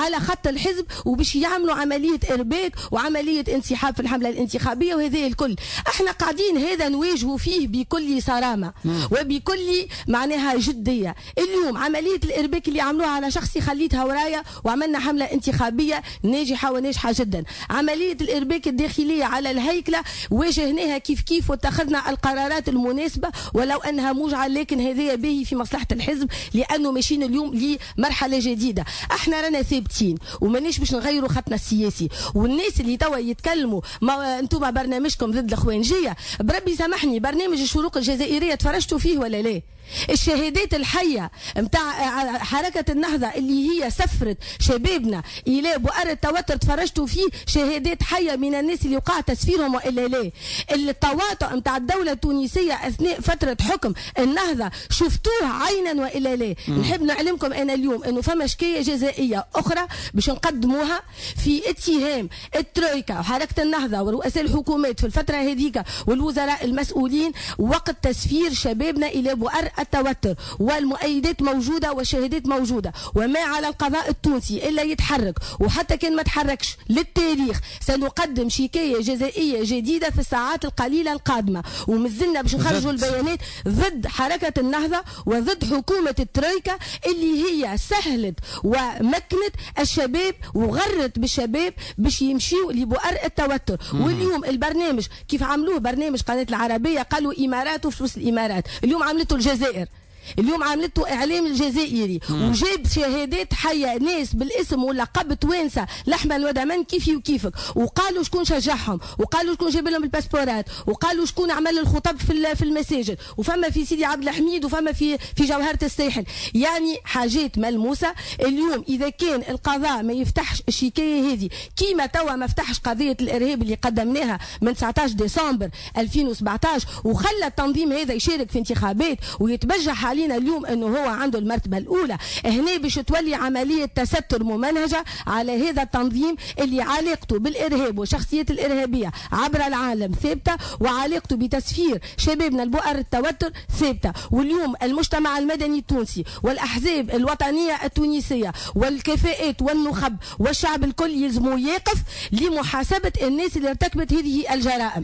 الحزب وباش يعملوا عمليه ارباك وعمليه انسحاب في الحمله الانتخابيه، وهذا الكل احنا قاعدين هذا نواجهوا فيه بكل صرامه وبكل معناها جديه. اليوم عمليه الارباك اللي عملوها على شخصي خليتها ورايا وعملنا حمله انتخابيه ناجحه وناجحه جدا. عمليه الارباك الداخليه على الهيكله واجهناها كيف كيف واتخذنا القرارات المناسبه ولو انها موجعه، لكن هذا باهي في مصلحه الحزب لانه ماشيين اليوم لمرحله جديده. احنا رانا ثابتين ومانيش باش نغيروا خطنا السياسي. والناس اللي توا يتكلموا ما انتم برنامجكم ضد الاخوانجيه، بربي سامحني برنامج الشروق الجزائريه تفرجتوا فيه ولا لا؟ الشهادات الحية متاع حركة النهضة اللي هي سفرت شبابنا إلى بؤر التوتر تفرجتوا فيه شهادات حية من الناس اللي وقع تسفيرهم وإلا لا. التواطؤ متاع الدولة التونسية أثناء فترة حكم النهضة شفتوه عينا وإلا لا. نحب نعلمكم أنا اليوم أنه فما شكاية جزائية أخرى باش نقدموها في اتهام الترويكا وحركة النهضة ورؤساء الحكومات في الفترة هذيك والوزراء المسؤولين وقت تسفير شبابنا إلى بؤر التوتر، والمؤيدات موجودة والشهادات موجودة، وما على القضاء التونسي إلا يتحرك، وحتى كان ما تحركش للتاريخ سنقدم شكاية جزائية جديدة في الساعات القليلة القادمة، ومازلنا باش نخرجوا البيانات ضد حركة النهضة وضد حكومة الترويكا اللي هي سهلت ومكنت الشباب وغرت بالشباب باش يمشيوا لبؤر التوتر. واليوم البرنامج كيف عملوه برنامج قناة العربية قالوا إمارات وفلوس الإمارات، اليوم عملته الجزائر، اليوم عملته اعلام الجزائري وجاب شهادات حيه ناس بالاسم واللقب توانسه لحما ودما كيفي وكيفك، وقالوا شكون شجعهم وقالوا شكون جاب لهم الباسبورات وقالوا شكون عمل الخطب في في المساجد، وفما في سيدي عبد الحميد وفما في في جوهره الساحل، يعني حاجات ملموسه. اليوم اذا كان القضاء ما يفتحش الشكايه هذه كيما توا ما فتحش قضيه الارهاب اللي قدمناها من تسعطاش ديسمبر ألفين وسبعطاش وخلى التنظيم هذا يشارك في انتخابات ويتبجح علينا اليوم انه هو عنده المرتبه الاولى، هنا باش تولي عمليه تستر ممنهجه على هذا التنظيم اللي علاقته بالارهاب والشخصيات الارهابيه عبر العالم ثابته، وعلاقته بتسفير شبابنا البؤر التوتر ثابته. واليوم المجتمع المدني التونسي والاحزاب الوطنيه التونسيه والكفاءات والنخب والشعب الكل يلزموا يقف لمحاسبه الناس اللي ارتكبت هذه الجرائم.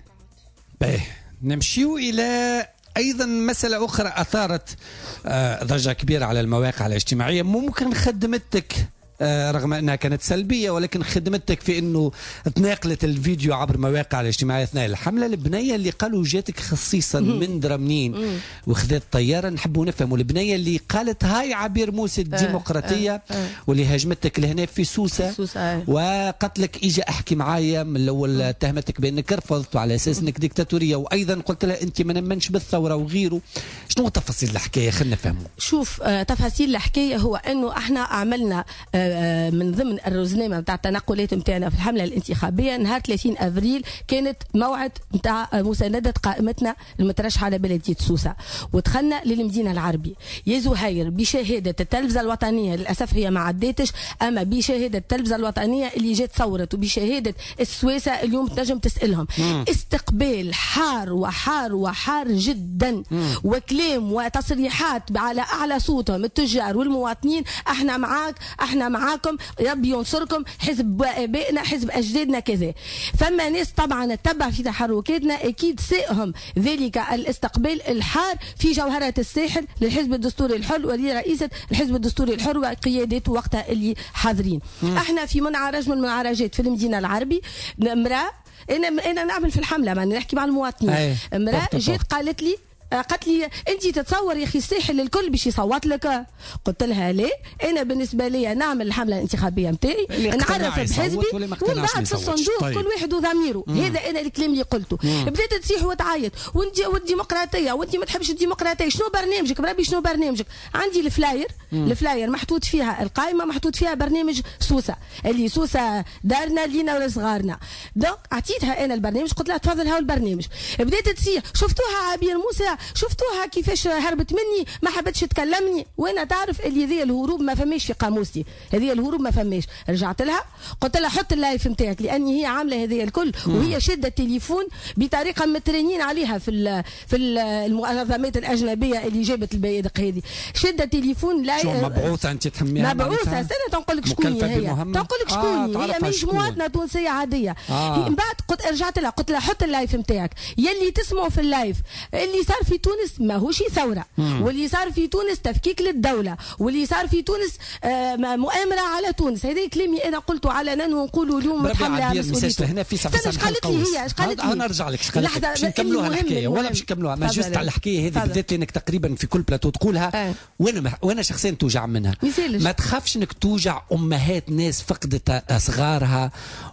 نمشيو الى أيضا مسألة أخرى أثارت ضجة كبيرة على المواقع الاجتماعية، ممكن خدمتك رغم أنها كانت سلبية ولكن خدمتك في أنه تناقلت الفيديو عبر مواقع الاجتماعية أثناء الحملة. البنية اللي قالوا جاتك خصيصا من درمنين وخذت طيارة، نحبوا نفهموا البنية اللي قالت هاي عبير موسى الديمقراطية واللي هاجمتك لهنا في سوسة وقتلك إجا أحكي معايا من الأول اتهمتك بأنك رفضت وعلى أساس أنك ديكتاتورية، وأيضا قلت لها أنت ما نمنش بالثورة وغيره. شنو تفاصيل الحكاية؟ خلينا نفهموا. شوف تفاصيل الحكاية هو أنه احنا عملنا من ضمن الرزنامه نتاع التنقلات نتاعنا في الحمله الانتخابيه نهار ثلاثين افريل كانت موعد نتاع مسانده قائمتنا المترشحه على بلديه سوسه، ودخلنا للمدينه العربي. يا زهير بشهاده التلفزه الوطنيه، للاسف هي ما عداتش، اما بشهاده التلفزه الوطنيه اللي جات صورت وبشهاده السويسه اليوم تنجم تسالهم. مم. استقبال حار وحار وحار جدا، مم. وكلام وتصريحات على اعلى صوتهم التجار والمواطنين، احنا معاك احنا معاكم ربي ينصركم، حزب ابائنا حزب اجدادنا كذا. فما ناس طبعا تتبع في تحركاتنا اكيد سائهم ذلك الاستقبال الحار في جوهره الساحل للحزب الدستوري الحر ولرئيسه الحزب الدستوري الحر وقيادته وقتها اللي حاضرين. مم. احنا في منعرج من المنعرجات في المدينه العربي امراه، انا انا نعمل في الحمله ما نحكي مع المواطنين، امراه جات قالت لي قالت لي انت تتصور يا اخي الساحل الكل باش يصوت لك؟ قلت لها ليه؟ انا بالنسبه لي نعمل الحمله الانتخابيه نتاعي نعرف بحزبي ومن بعد في الصندوق طيب. كل واحد وضميره. هذا انا الكلام اللي قلته. مم. بدات تصيح وتعيط وانت والديمقراطيه وانت ما تحبش الديمقراطيه، شنو برنامجك؟ بربي شنو برنامجك؟ عندي الفلاير، مم. الفلاير محطوط فيها القائمه محطوط فيها برنامج سوسه اللي سوسه دارنا لينا ولصغارنا. دونك اعطيتها انا البرنامج قلت لها تفضل هاو البرنامج. بدات تصيح شفتوها عبير موسى التونسيه شفتوها كيفاش هربت مني ما حبتش تكلمني، وانا تعرف اللي ذي الهروب ما فماش في قاموسي، هذه الهروب ما فماش. رجعت لها قلت لها حط اللايف نتاعك، لاني هي عامله هذه الكل وهي شاده التليفون بطريقه مترينين عليها في ال في ال المنظمات الاجنبيه اللي جابت البيادق هذه، شاده التليفون لا شو مبعوثه انت تخميها؟ مبعوثه سنه تنقول لك شكون هي، تنقول لك شكون هي، مش مواطنه تونسيه عاديه. آه. من بعد قلت رجعت لها قلت لها حط اللايف نتاعك، يلي تسمعوا في اللايف اللي صار في تونس ماهوش ثوره، واللي صار في تونس تفكيك للدوله، واللي صار في تونس آه مؤامره على تونس. هذا كلامي انا قلته علنا ونقولوا اليوم متحمله على مسؤوليته. هنا في صفحه ايش قالت لي هي؟ ايش قالت لي؟ نرجع لك. لحظه باش نكملوها الحكايه ولا باش نكملوها؟ ما جست على الحكايه هذه بالذات لانك تقريبا في كل بلاتو تقولها. آه. وانا وانا شخصيا توجع منها. ميسالش. ما تخافش انك توجع امهات ناس فقدت اصغارها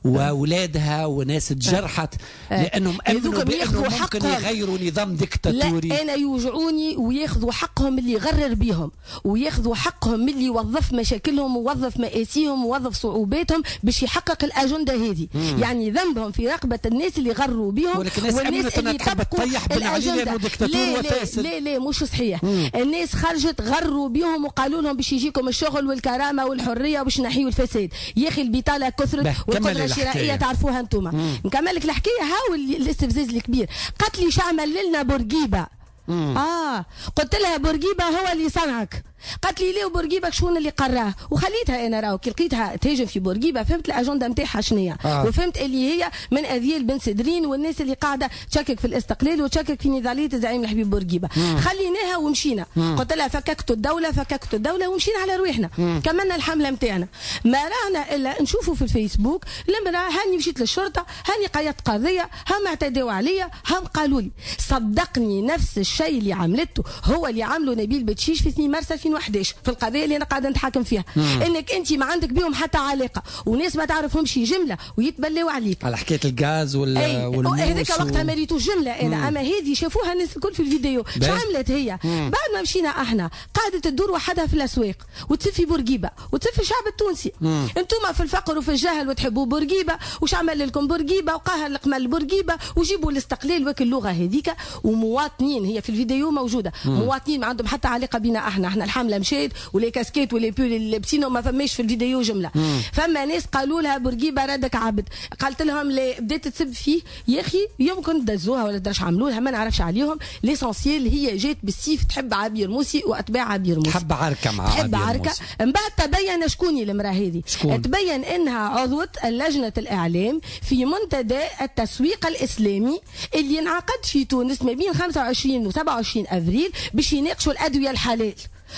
واولادها وناس تجرحت آه. لانهم امنوا بانه ممكن يغيروا نظام ديكتاتوري. لا انا يوجعوني وياخذوا حقهم اللي يغرر بيهم، وياخذوا حقهم اللي يوظف مشاكلهم ووظف مآسيهم ووظف صعوباتهم باش يحقق الاجنده هذه. مم. يعني ذنبهم في رقبه الناس اللي غروا بيهم، والناس اللي تحب تطيح بن علي لانه ديكتاتور وفاسد. لا لا مش صحيح. مم. الناس خرجت غروا بيهم وقالوا لهم باش يجيكم الشغل والكرامه والحريه وباش نحيوا الفساد. يا اخي البطاله كثرت والقدره الشرائيه تعرفوها انتم. نكمل لك الحكايه. هاو الاستفزاز الكبير. قالت لي شعمل لنا بورقيبه. مم. اه قلت لها بورقيبه هو اللي صنعك. قالت لي ليه بورقيبه شكون اللي قراه؟ وخليتها انا راهو كي لقيتها تهاجم في بورقيبه فهمت الاجنده نتاعها شنية. آه. وفهمت اللي هي من اذيال بن سدرين والناس اللي قاعده تشكك في الاستقلال وتشكك في نضاليه الزعيم الحبيب بورقيبه. مم. خليناها ومشينا. مم. قلت لها فككت الدوله فككت الدوله ومشينا على رواحنا. مم. كملنا الحمله نتاعنا. ما رانا الا نشوفوا في الفيسبوك المراه هاني مشيت للشرطه، هاني قيدت قضيه، هم اعتدوا عليا، هم قالوا لي. صدقني نفس الشيء اللي عملته هو اللي عمله نبيل بتشيش في اثنين مارس ألفين وأحد عشر في القضيه اللي انا قاعده نتحاكم فيها. مم. انك انت ما عندك بهم حتى علاقه وناس ما تعرفهمش جمله ويتبلوا عليك على حكايه الغاز وال والموس. هذاك وقتها ما ريتوش جمله انا. مم. اما هذه شافوها الناس الكل في الفيديو. شو عملت هي؟ مم. بعد ما مشينا احنا قاعده تدور وحدها في الاسواق وتسفي بورقيبه وتسفي الشعب التونسي. انتم في الفقر وفي الجهل وتحبوا بورقيبه وش عمل لكم بورقيبه وقهر القمل بورقيبه وجيبوا الاستقلال وك اللغه هذيك. ومواطنين هي في الفيديو موجوده. مم. مواطنين ما عندهم حتى علاقه بنا احنا. احنا الحمله مشيت ولي كاسكيت ولي بول اللي لابسينه ما فماش في الفيديو جمله. مم. فما ناس قالوا لها بورقيبه ردك عبد. قالت لهم لي بدات تسب فيه يا اخي يمكن دزوها ولا درش عملوا لها ما نعرفش عليهم. ليسونسيال هي جات بالسيف تحب عبير موسي واتباع عبير موسي. تحب عركه مع تحب عركه. من بعد تبين شكون المراه هذه. تبين انها عضوه لجنه الاعلام في منتدى التسويق الاسلامي اللي انعقد في تونس ما بين خمسة وعشرين و سبعة وعشرين افريل باش يناقشوا الادويه الحلال.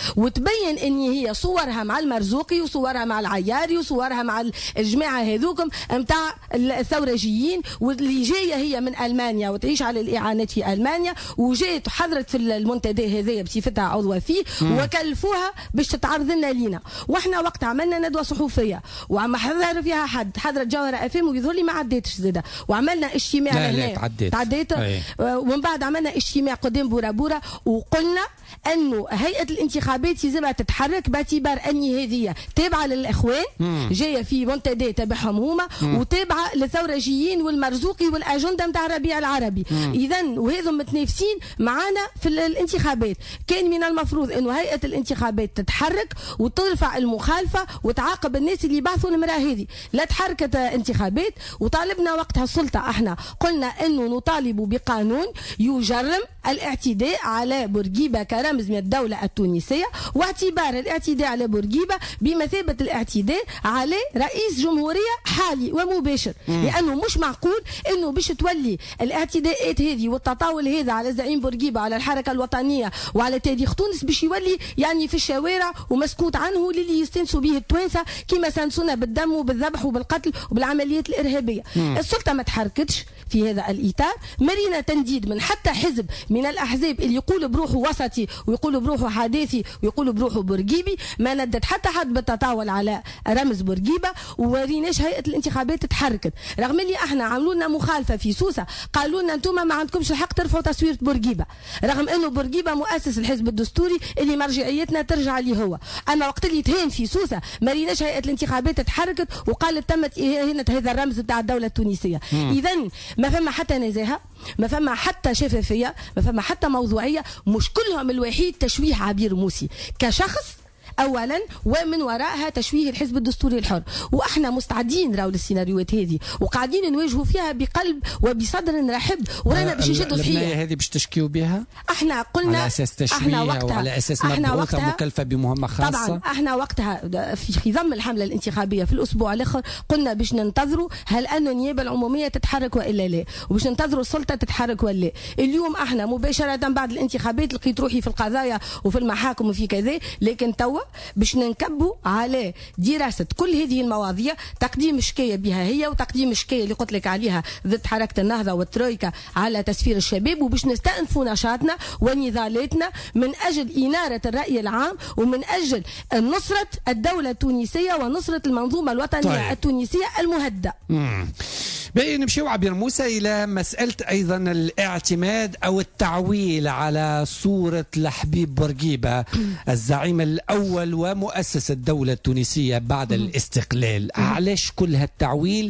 وتبين ان هي صورها مع المرزوقي وصورها مع العياري وصورها مع الجماعه هذوكم نتاع الثورجيين واللي جايه هي من المانيا وتعيش على الاعانات في المانيا وجات حضرت في المنتدى هذايا بصفتها عضوه فيه. مم. وكلفوها باش تتعرض لنا لينا. واحنا وقت عملنا ندوه صحفيه وما حضر فيها حد حضرت جوهره افام ويظهر لي ما عديتش زاده. وعملنا اجتماع هنا تعديت تعديت ومن بعد عملنا اجتماع قدام بورا بورا وقلنا انه هيئه الانتخابات يلزمها تتحرك باعتبار اني هذه تابعه للاخوان جايه في منتدى تبعهم هما وتابعه للثورجيين والمرزوقي والاجنده نتاع الربيع العربي. اذا وهذم متنافسين معنا في الانتخابات. كان من المفروض انه هيئه الانتخابات تتحرك وترفع المخالفه وتعاقب الناس اللي بعثوا المراه هذه. لا تحركت انتخابات وطالبنا وقتها السلطه. احنا قلنا انه نطالب بقانون يجرم الاعتداء على بورقيبه كرمز من الدوله التونسيه واعتبار الاعتداء على بورقيبه بمثابه الاعتداء على رئيس جمهوريه حالي ومباشر. مم. لانه مش معقول انه باش تولي الاعتداءات هذه والتطاول هذا على زعيم بورقيبه وعلى الحركه الوطنيه وعلى تاريخ تونس باش يولي يعني في الشوارع ومسكوت عنه للي يستنسوا به التوانسه كما سانسونا بالدم وبالذبح وبالقتل وبالعمليات الارهابيه. مم. السلطه ما تحركتش في هذا الاطار. مرينا تنديد من حتى حزب من الاحزاب اللي يقول بروحه وسطي ويقول بروحه حداثي ويقولوا بروحه بورقيبي. ما ندت حتى حد بالتطاول على رمز بورقيبه ووريناش هيئه الانتخابات تتحركت رغم اللي احنا عملوا لنا مخالفه في سوسه. قالوا لنا انتم ما عندكمش الحق ترفعوا تصويره بورقيبه رغم انه بورقيبه مؤسس الحزب الدستوري اللي مرجعيتنا ترجع ليه هو. اما وقت اللي تهين في سوسه ما ريناش هيئه الانتخابات تتحركت وقالت تمت اهانه هذا الرمز بتاع الدوله التونسيه. اذا ما فما حتى نزاهه ما فما حتى شفافيه، ما فما حتى موضوعيه، مش كلهم الوحيد تشويه عبير موسي كشخص اولا، ومن وراءها تشويه الحزب الدستوري الحر. واحنا مستعدين راو للسيناريوهات هذه وقاعدين نواجهوا فيها بقلب وبصدر رحب، ورانا باش نشدوا فيها. البنايه هذه باش تشكيوا بها؟ احنا قلنا على اساس تشويه وعلى اساس مبعوثه مكلفه بمهمه خاصه. طبعا احنا وقتها في خضم الحمله الانتخابيه في الاسبوع الاخر قلنا باش ننتظروا هل ان النيابه العموميه تتحرك والا لا، وباش ننتظروا السلطه تتحرك ولا لا. اليوم احنا مباشره بعد الانتخابات لقيت روحي في القضايا وفي المحاكم وفي كذا، لكن توا باش ننكبوا على دراسه كل هذه المواضيع، تقديم شكايه بها هي وتقديم شكايه اللي قلت لك عليها ضد حركه النهضه والترويكا على تسفير الشباب، وباش نستأنفوا نشاطنا ونضالاتنا من اجل اناره الراي العام ومن اجل نصره الدوله التونسيه ونصره المنظومه الوطنيه طيب. التونسيه المهدأ. باقي نمشيو عبير موسى الى مساله ايضا الاعتماد او التعويل على صوره لحبيب بورقيبه الزعيم الاول ومؤسس الدوله التونسيه بعد الاستقلال. علاش كل هالتعويل؟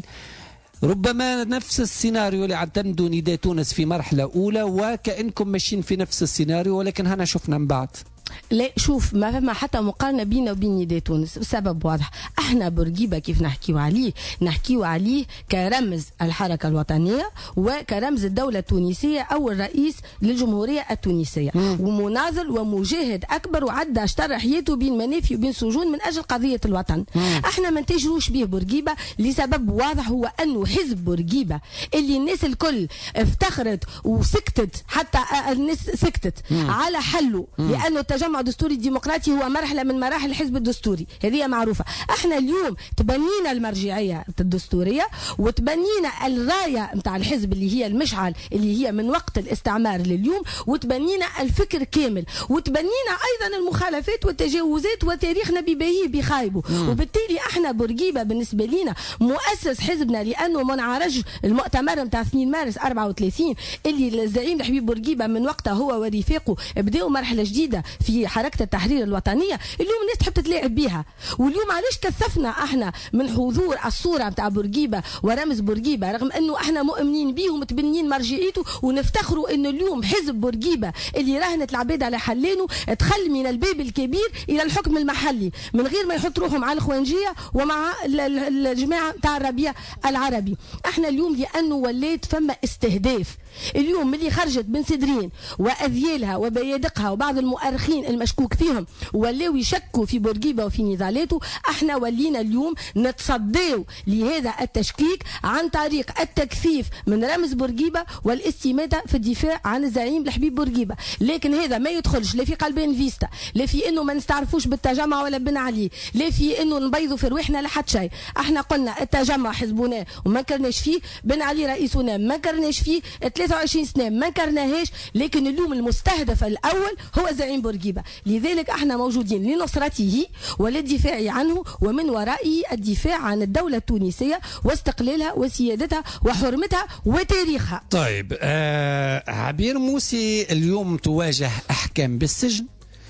ربما نفس السيناريو اللي اعتمدوا نداء تونس في مرحله اولى وكانكم ماشيين في نفس السيناريو، ولكن هنا شفنا من بعد. لا شوف، ما فما حتى مقارنه بيننا وبين نداء تونس، السبب واضح. احنا بورقيبه كيف نحكيو عليه نحكيو عليه كرمز الحركه الوطنيه وكرمز الدوله التونسيه او الرئيس للجمهوريه التونسيه، مم. ومناضل ومجاهد اكبر، وعدى اشترى حياته بين منافي وبين سجون من اجل قضيه الوطن. مم. احنا ما نتاجروش به بورقيبه لسبب واضح، هو انه حزب بورقيبه اللي الناس الكل افتخرت وسكتت، حتى الناس سكتت مم. على حله، مم. لانه التجمع الدستوري الديمقراطي هو مرحله من مراحل الحزب الدستوري، هذه معروفه. احنا اليوم تبنينا المرجعيه الدستوريه وتبنينا الرايه نتاع الحزب اللي هي المشعل اللي هي من وقت الاستعمار لليوم، وتبنينا الفكر كامل، وتبنينا ايضا المخالفات والتجاوزات وتاريخنا بباهيه بخايبه. وبالتالي احنا بورقيبه بالنسبه لنا مؤسس حزبنا، لانه منعرج المؤتمر نتاع اثنين مارس أربعة وثلاثين اللي الزعيم الحبيب بورقيبه من وقتها هو ورفاقه بداوا مرحله جديده في حركه التحرير الوطنيه. اليوم الناس تحب تتلاعب بها، واليوم علاش كثفنا احنا من حضور الصوره نتاع بورقيبه ورمز بورقيبه، رغم انه احنا مؤمنين به ومتبنين مرجعيته ونفتخروا انه اليوم حزب بورقيبه اللي راهنت العباد على حلانه دخل من الباب الكبير الى الحكم المحلي من غير ما يحط روحهم على الخوانجيه ومع الجماعه نتاع الربيع العربي. احنا اليوم لانه وليت فما استهداف اليوم اللي خرجت بن سدرين واذيالها وبيادقها وبعض المؤرخين المشكوك فيهم ولاو يشكوا في بورقيبه وفي نضالاته، احنا ولينا اليوم نتصداو لهذا التشكيك عن طريق التكثيف من رمز بورقيبه والاستماته في الدفاع عن الزعيم الحبيب بورقيبه. لكن هذا ما يدخلش لا في قلبين فيستا، لا في انه ما نستعرفوش بالتجمع ولا بن علي، لا في انه نبيضوا في رواحنا لحد شيء. احنا قلنا التجمع حزبنا وما كرناش فيه، بن علي رئيسنا ما كرناش فيه، ثلاثة وعشرين سنه ما كرناهاش، لكن اليوم المستهدف الاول هو زعيم بورقيبه. لذلك احنا موجودين لنصرته وللدفاع عنه، ومن ورائه الدفاع عن الدوله التونسيه واستقلالها وسيادتها وحرمتها وتاريخها. طيب آه عبير موسي اليوم تواجه احكام بالسجن،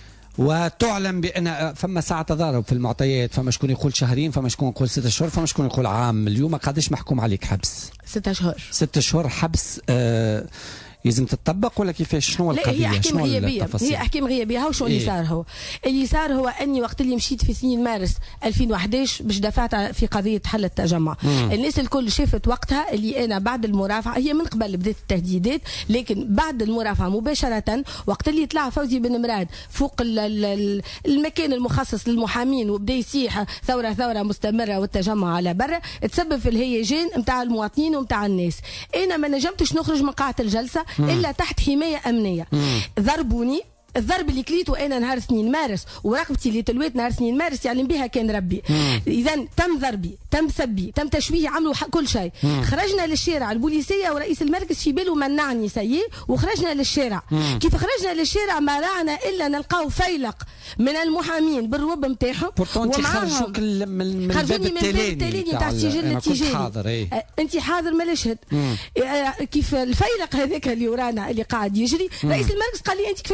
وتعلم بان فما ساعه تضارب في المعطيات، فما شكون يقول شهرين، فما شكون يقول ستة اشهر، فما شكون يقول عام. اليوم قداش محكوم عليك حبس؟ ستة اشهر. ستة اشهر حبس. آه لازم تطبق ولا كيفاش؟ شنو القضيه؟ لا، هي احكام غيابيه، هي احكام غيابيه. وشو اللي صار؟ هو اللي صار هو اني وقت اللي مشيت في اثنين مارس ألفين وأحد عشر باش دفعت في قضيه حل التجمع، مم. الناس الكل شافت وقتها اللي انا بعد المرافعه، هي من قبل بدات التهديدات، لكن بعد المرافعه مباشره وقت اللي طلع فوزي بن مراد فوق المكان المخصص للمحامين وبدا يصيح ثوره ثوره مستمره والتجمع على برا، تسبب في الهيجان نتاع المواطنين ونتاع الناس. انا ما نجمتش نخرج من قاعه الجلسه مم. الا تحت حمايه امنيه. مم. ضربوني الضرب اللي كليته انا نهار اثنين مارس ورقبتي اللي تلويت نهار اثنين مارس يعلم بها كان ربي. اذا تم ضربي، تم سبي، تم تشويه، عملوا كل شيء. خرجنا للشارع، البوليسيه ورئيس المركز في باله منعني سيء، وخرجنا للشارع. مم. كيف خرجنا للشارع ما رانا الا نلقاو فيلق من المحامين بالروب نتاعهم، ومعاهم من خرجوني من الباب التالي نتاع السجل التجاري. انت حاضر ما نشهد. كيف الفيلق هذاك اللي ورانا اللي قاعد يجري، مم. رئيس المركز قال لي انت كيفاش باش تعمل؟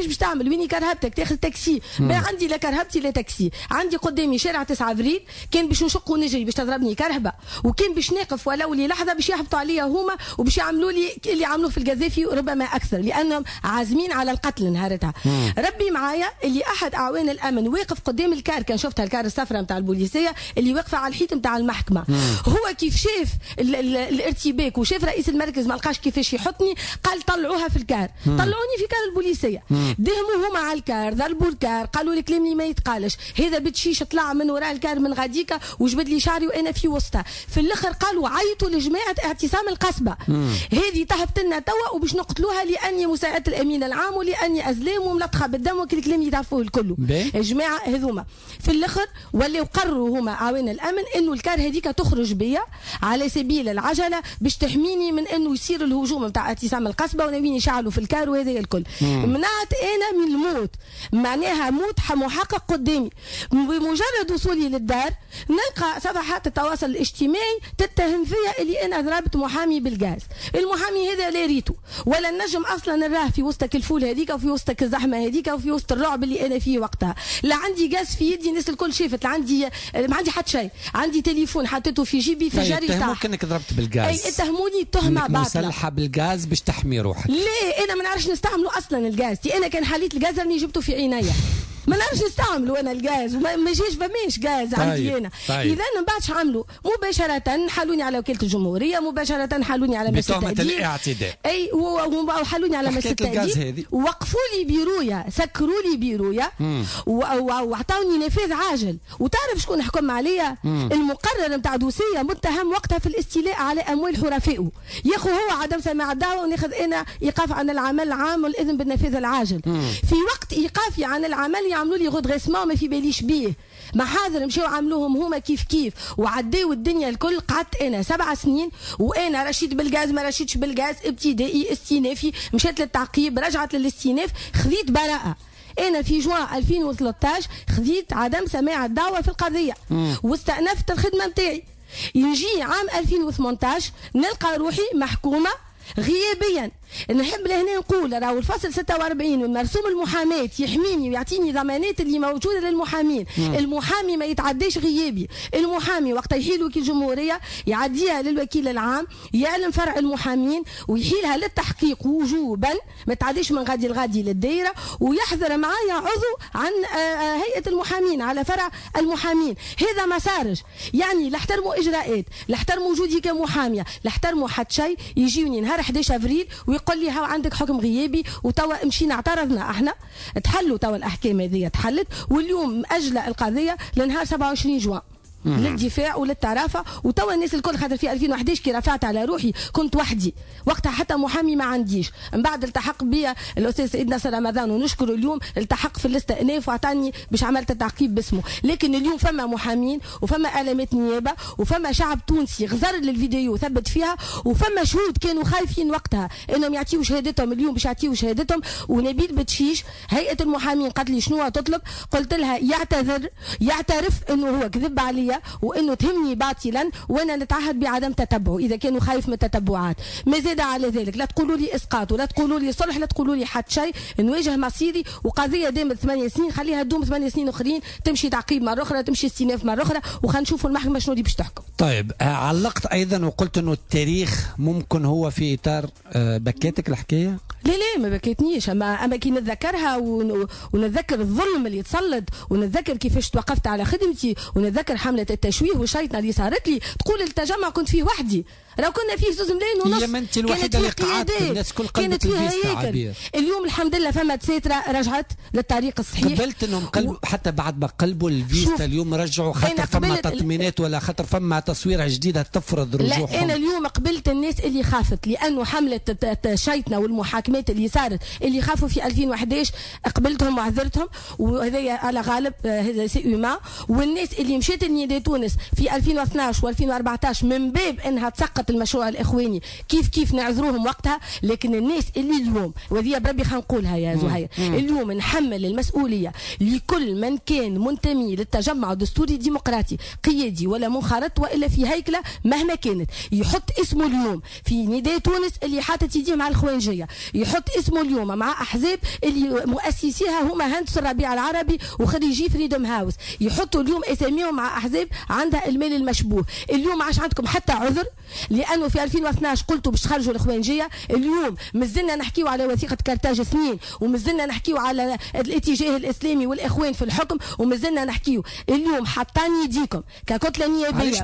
ويني كرهبتك تاخذ تاكسي بقى عندي لا كرهبتي لا تاكسي عندي قدامي شارع تسعة افريل كان باش نشق ونجري باش تضربني كرهبه وكان باش ناقف ولو لي لحظه باش يهبطوا عليا هما وباش يعملوا لي اللي عملوه في القذافي ربما اكثر لانهم عازمين على القتل نهارتها ربي معايا اللي احد اعوان الامن واقف قدام الكار كان شفتها الكار الصفراء نتاع البوليسيه اللي واقفه على الحيط نتاع المحكمه هو كيف شاف ال ال الارتباك وشاف رئيس المركز ما لقاش كيفاش يحطني قال طلعوها في الكار طلعوني في كار البوليسيه دهموا هما على الكار ضربوا الكار قالوا لي كلام اللي ما يتقالش هذا بتشيش طلع من وراء الكار من غاديكا وجبد لي شعري وانا في وسطها في الاخر قالوا عيطوا لجماعه اعتصام القصبه هذه تهبط لنا توا وباش نقتلوها لاني مساعده الامين العام ولاني ازلام وملطخه بالدم وكل الكلام اللي تعرفوه الكل الجماعه هذوما في الاخر ولاو قرروا هما عوان الامن انه الكار هذيك تخرج بيا على سبيل العجله باش تحميني من انه يصير الهجوم نتاع اعتصام القصبه وناويين يشعلوا في الكار وهذا الكل منعت انا من الموت معناها موت محقق قدامي بمجرد وصولي للدار نلقى صفحات التواصل الاجتماعي تتهم فيا اللي انا ضربت محامي بالغاز المحامي هذا لا ريته ولا نجم اصلا نراه في وسطك الفول هذيك وفي وسطك الزحمه هذيك وفي وسط الرعب اللي انا فيه وقتها لا عندي غاز في يدي الناس الكل شافت لا عندي ما عندي حتى شيء عندي تليفون حطيته في جيبي في جري تاع يتهموك انك ضربت بالغاز اي اتهموني تهمه باطله مسلحه بالغاز باش تحمي روحك ليه انا ما نعرفش نستعمله اصلا الغاز انا كان حليت الغاز راني جبته في عينيا ما نعرفش نستعملوا انا الغاز وما جاش فماش غاز عندي انا طيب. اذا من بعد عملوا مباشره حلوني على وكاله الجمهوريه مباشره حلوني على مس التأديب الاعتداء اي وحلوني على مس التأديب وقفوا لي بيرويا سكروا لي بيرويا وعطاوني نفاذ عاجل وتعرف شكون حكم عليا المقرر نتاع دوسيه متهم وقتها في الاستيلاء على اموال حرفائه ياخذ هو عدم سماع الدعوه وناخذ انا ايقاف عن العمل العام والاذن بالنفاذ العاجل في وقت ايقافي عن العمل يعملوا لي غودغيسمون ما في باليش بيه محاضر مشاو عملوهم هما كيف كيف وعداو الدنيا الكل قعدت انا سبع سنين وانا رشيت بالغاز ما رشيتش بالغاز ابتدائي استئنافي مشيت للتعقيب رجعت للاستئناف خذيت براءه انا في جوان ألفين وثلاثة عشر خذيت عدم سماع الدعوه في القضيه واستأنفت الخدمه نتاعي يجي عام ألفين وثمانية عشر نلقى روحي محكومه غيابيا نحب لهنا نقول راهو الفصل ستة وأربعين من مرسوم المحاماة يحميني ويعطيني ضمانات اللي موجوده للمحامين المحامي ما يتعداش غيابي المحامي وقت يحيل وكيل الجمهوريه يعديها للوكيل العام يعلم فرع المحامين ويحيلها للتحقيق وجوبا ما تعديش من غادي لغادي للدائره ويحضر معايا عضو عن هيئه المحامين على فرع المحامين هذا مسارج يعني لا احترموا اجراءات لا احترموا وجودي كمحاميه لا احترموا حتى شيء يجيوني نهار أحد عشر افريل ويقول لي ها عندك حكم غيابي وتوا مشينا اعترضنا احنا تحلوا توا الاحكام هذه تحلت واليوم مأجله القضيه لنهار سبعة وعشرين جوان للدفاع وللترافع وتوا الناس الكل خاطر في ألفين وأحد عشر كي رفعت على روحي كنت وحدي وقتها حتى محامي ما عنديش من بعد التحق بي الاستاذ سيد ناصر رمضان ونشكره اليوم التحق في الاستئناف وعطاني باش عملت التعقيب باسمه لكن اليوم فما محامين وفما علامات نيابه وفما شعب تونسي غزر للفيديو ثبت فيها وفما شهود كانوا خايفين وقتها انهم يعطيوا شهادتهم اليوم باش يعطيوا شهادتهم ونبيل بتشيش هيئه المحامين قالت لي شنو تطلب قلت لها يعتذر يعترف انه هو كذب علي وانه تهمني باطلا وانا نتعهد بعدم تتبعه اذا كانوا خايف من التتبعات ما زاد على ذلك لا تقولوا لي اسقاط ولا تقولوا لي صلح لا تقولوا لي حتى شيء نواجه مصيري وقضيه دامت ثمانية سنين خليها تدوم ثمانية سنين اخرين تمشي تعقيب مره اخرى تمشي استئناف مره اخرى وخلينا نشوفوا المحكمه شنو اللي باش تحكم. طيب علقت ايضا وقلت انه التاريخ ممكن هو في اطار بكاتك الحكايه؟ لا لا ما بكيتنيش اما اما كي نتذكرها ونتذكر الظلم اللي تصلد ونتذكر كيفاش توقفت على خدمتي ونتذكر حمله التشويه والشيطنه اللي صارت لي تقول التجمع كنت فيه وحدي لو كنا فيه زوز ملايين ونص يا ما انت الوحيده اللي قعدت الناس كل كانت فيها هيكل اليوم الحمد لله فما تساتره رجعت للطريق الصحيح قبلت انهم قلب و... حتى بعد ما قلبوا الفيزا اليوم رجعوا خاطر فما تطمينات ولا خاطر فما تصويره جديده تفرض رجوعهم. لا انا اليوم قبلت الناس اللي خافت لانه حمله الشيطنه والمحاكمات اللي صارت اللي خافوا في ألفين وأحد عشر قبلتهم وعذرتهم وهذا على غالب هذا سي اوما والناس اللي مشات لنيادي تونس في ألفين واثناش وألفين وأربعطاش من باب انها تسقط المشروع الاخواني كيف كيف نعذروهم وقتها، لكن الناس اللي اليوم وذي بربي خلينا نقولها يا زهير، اليوم نحمل المسؤوليه لكل من كان منتمي للتجمع الدستوري الديمقراطي قيادي ولا منخرط والا في هيكله مهما كانت، يحط اسمه اليوم في نداء تونس اللي حاطط يديه مع الخوانجيه، يحط اسمه اليوم مع احزاب اللي مؤسسيها هما هندس الربيع العربي وخريجي فريدوم هاوس، يحطوا اليوم اساميهم مع احزاب عندها المال المشبوه. اليوم ما عادش عندكم حتى عذر، لانه في ألفين واثناش قلتوا باش تخرجوا الاخوانجيه، اليوم مازلنا نحكيو على وثيقه كارتاج اثنين، ومازلنا نحكيو على الاتجاه الاسلامي والاخوان في الحكم، ومازلنا نحكيو اليوم حطاني يديكم ككتله نيابيه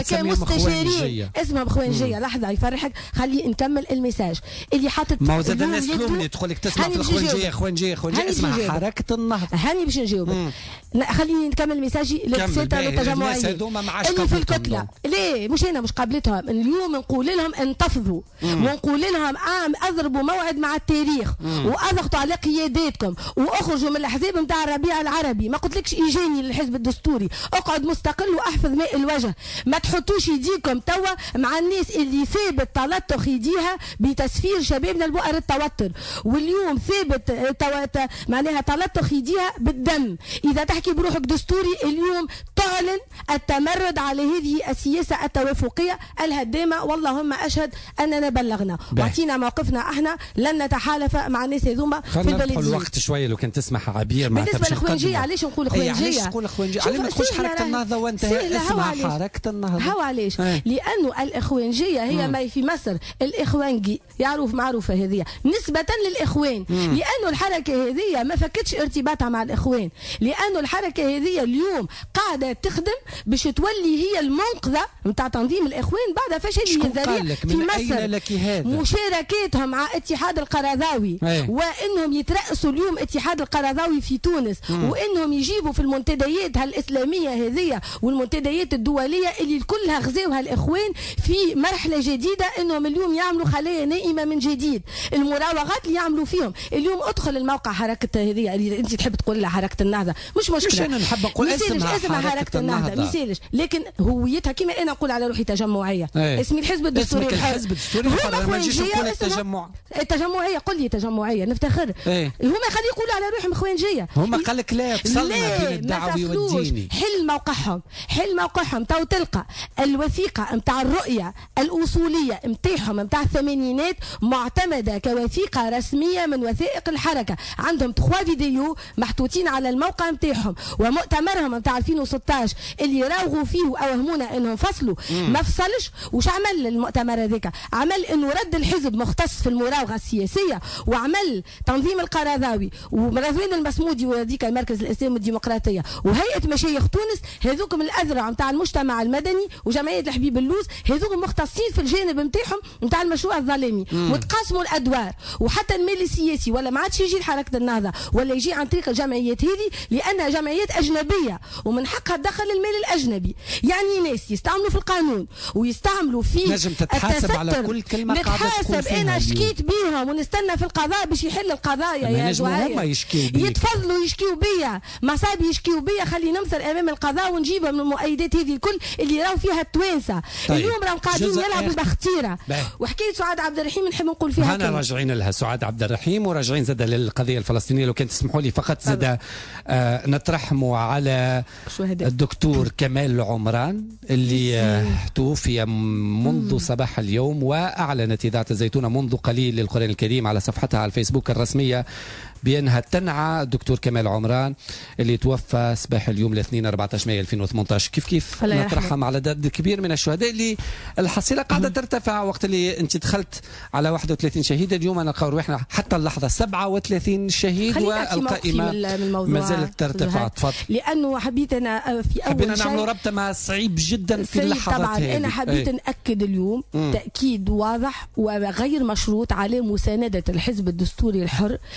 وكمستشارين اسمهم اخوانجيه. لحظه يفرحك، خلي نكمل الميساج اللي حاطط. ما هو زاد الناس تلومني تقول لك تسمع في الاخوانجيه اخوانجيه اخوانجيه اسمها حركه النهضه. هاني باش نجاوبك، خليني نكمل ميساجي للسيطره التجمعيه اللي في الكتله. ليه مش انا مش قابلتهم اليوم، نقول لهم انتفضوا ونقول لهم عام اضربوا موعد مع التاريخ واضغطوا على قياداتكم واخرجوا من الاحزاب نتاع الربيع العربي. ما قلتلكش ايجاني للحزب الدستوري، اقعد مستقل واحفظ ماء الوجه، ما تحطوش يديكم توا مع الناس اللي ثابت تلطخ يديها بتسفير شبابنا لبؤر التوتر، واليوم ثابت تو... معناها تلطخ يديها بالدم. اذا تحكي بروحك دستوري اليوم تعلن التمرد على هذه السياسه التوافقيه الهدامه، واللهم اشهد اننا بلغنا واعطينا موقفنا، احنا لن نتحالف مع الناس هذوما في البلديه. الوقت شويه لو كان تسمح عبير. بالنسبه للاخوانجيه علاش نقول اخوانجيه؟ علاش نقول اخوانجيه؟ علاش ما تقولش حركه النهضه وانت اسمها حركه النهضه؟ هو علاش؟ لانه الاخوانجيه هي ما في مصر الاخوانجي يعرف معروفه هذه نسبه للاخوان، مم. لانه الحركه هذه ما فكتش ارتباطها مع الاخوان، لانه الحركه هذه اليوم قاعده تخدم باش تولي هي المنقذه نتاع تنظيم الاخوان بعد فشل الذريع في مصر. مشاركاتهم مع اتحاد القرضاوي أيه. وانهم يترأسوا اليوم اتحاد القرضاوي في تونس، مم. وانهم يجيبوا في المنتديات الاسلاميه هذه والمنتديات الدوليه اللي كلها غزاوها الاخوان في مرحله جديده، انهم اليوم يعملوا خلايا نائمه من جديد. المراوغات اللي يعملوا فيهم اليوم، ادخل الموقع حركه هذه اللي انت تحب تقول لها حركه النهضه، مش مشكله. انا نحب اقول اسمها, اسمها حركه, حركة النهضه, النهضة. مثالش، لكن هويتها كما انا نقول على روحي تجمعيه. ايه. اسمي الحزب الدستوري الحر. الحزب الدستوري الحر، ما نجيش نقول التجمع. التجمعيه قل لي تجمعيه نفتخر. ايه. هما خلي يقولوا على روحهم خوانجيه. هما قال لك لا فصلنا بين الدعوي والديني. حل موقعهم، حل موقعهم تو تلقى الوثيقه نتاع الرؤيه الاصوليه نتاعهم نتاع الثمانينات معتمده كوثيقه رسميه من وثائق الحركه، عندهم ثلاثة فيديو محطوطين على الموقع نتاعهم، ومؤتمرهم نتاع ألفين وستطاش اللي راوغوا فيه واوهمونا انهم فصلوا ما فصلش. وش عمل المؤتمر هذاك؟ عمل انه رد الحزب مختص في المراوغه السياسيه، وعمل تنظيم القرضاوي ورضوان المسمودي وهذيك المركز الاسلامي والديمقراطيه وهيئه مشايخ تونس، هذوكم الاذرع نتاع المجتمع المدني وجمعيه الحبيب اللوز، هذوكم مختصين في الجانب نتاعهم نتاع المشروع الظلامي، وتقاسموا الادوار. وحتى المال السياسي ولا ما عادش يجي لحركه النهضه ولا يجي عن طريق الجمعيات هذه، لانها جمعيات اجنبيه ومن حقها تدخل المال الاجنبي. يعني ناس يستعملوا في القانون ويستعملوا في نجم تتحاسب على كل كلمه قاعده تقول فيها. انا شكيت بيهم ونستنى في القضاء باش يحل القضايا يا جماعه. يتفضلوا يشكيوا بيا، مصابي يشكيوا بيا، خلي نمثل امام القضاء ونجيبها من المؤيدات هذه الكل اللي راهو فيها التوانسه. طيب. اليوم راهم قاعدين يلعبوا بختيره. وحكايه سعاد عبد الرحيم نحب نقول فيها انا راجعين لها سعاد عبد الرحيم وراجعين زاد للقضيه الفلسطينيه. لو كان تسمحوا لي فقط زاد آه نترحموا على الدكتور كمال عمران اللي آه توفي منذ مم. صباح اليوم، واعلنت اذاعه الزيتونه منذ قليل للقران الكريم على صفحتها على الفيسبوك الرسميه بأنها تنعى الدكتور كمال عمران اللي توفى صباح اليوم الاثنين أربعة عشر مايو ألفين وثمانية عشر. كيف كيف نترحم على عدد كبير من الشهداء اللي الحصيلة قاعدة ترتفع. وقت اللي انت دخلت على واحد وثلاثين شهيد، اليوم انا نلقاو روحنا حتى اللحظة سبعة وثلاثين شهيد، والقائمة ما زالت ترتفع. تفضل. لأنه حبيت أنا في أول حبينا نعملوا ربطة مع صعيب جدا في اللحظات طبعا هذه. أنا حبيت ايه. نأكد اليوم مم. تأكيد واضح وغير مشروط على مساندة الحزب الدستوري الحر للقضية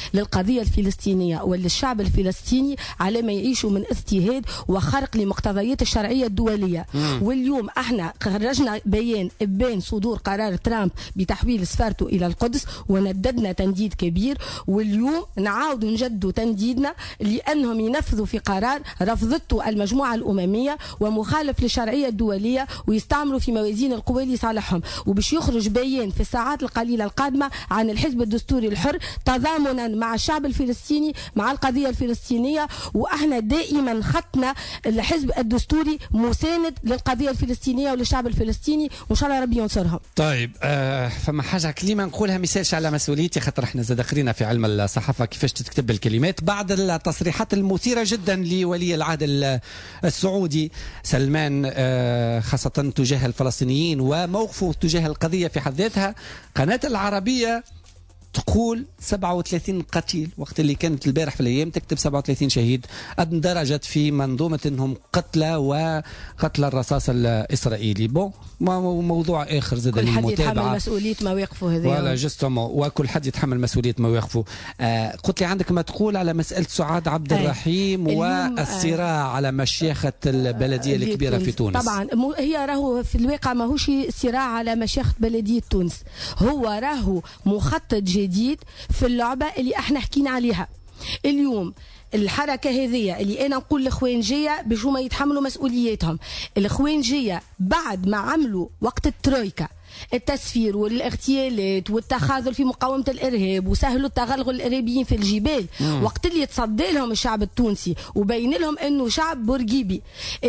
للقضية الفلسطينية وللشعب الفلسطيني على ما يعيشوا من اضطهاد وخرق لمقتضيات الشرعية الدولية. مم. واليوم احنا خرجنا بيان ابان صدور قرار ترامب بتحويل سفارته الى القدس ونددنا تنديد كبير، واليوم نعاود نجدوا تنديدنا لانهم ينفذوا في قرار رفضته المجموعة الاممية ومخالف للشرعية الدولية ويستعملوا في موازين القوى لصالحهم. وباش يخرج بيان في الساعات القليلة القادمة عن الحزب الدستوري الحر تضامنا مع الشعب الفلسطيني مع القضية الفلسطينية. واحنا دائما خطنا الحزب الدستوري مساند للقضية الفلسطينية وللشعب الفلسطيني وان شاء الله ربي ينصرهم. طيب آه فما حاجة كلمة نقولها مثالش على مسؤوليتي خاطر احنا زاد قرينا في علم الصحافة كيفاش تتكتب الكلمات بعد التصريحات المثيرة جدا لولي العهد السعودي سلمان آه خاصة تجاه الفلسطينيين وموقفه تجاه القضية في حد ذاتها. قناة العربية تقول سبعة وثلاثين قتيل وقت اللي كانت البارح في الايام تكتب سبعة وثلاثين شهيد، اندرجت في منظومه انهم قتلى وقتل الرصاص الاسرائيلي. بون موضوع اخر زاد المتابعه، كل حد يتحمل مسؤوليه مواقفه هذه ولا جستمو وكل حد يتحمل مسؤوليه مواقفه. آه قلت لي عندك ما تقول على مساله سعاد عبد الرحيم والصراع آه على مشيخه البلديه الكبيره في تونس. طبعا هي راهو في الواقع ماهوش صراع على مشيخه بلديه تونس، هو راهو مخطط جديد في اللعبة اللي احنا حكينا عليها اليوم. الحركة هذه اللي انا نقول الاخوانجية باش هما يتحملوا مسؤولياتهم. الاخوانجية بعد ما عملوا وقت الترويكا التسفير والاغتيالات والتخاذل في مقاومة الإرهاب وسهلوا التغلغل الإرهابيين في الجبال، مم. وقت اللي تصدى لهم الشعب التونسي وبين لهم أنه شعب بورقيبي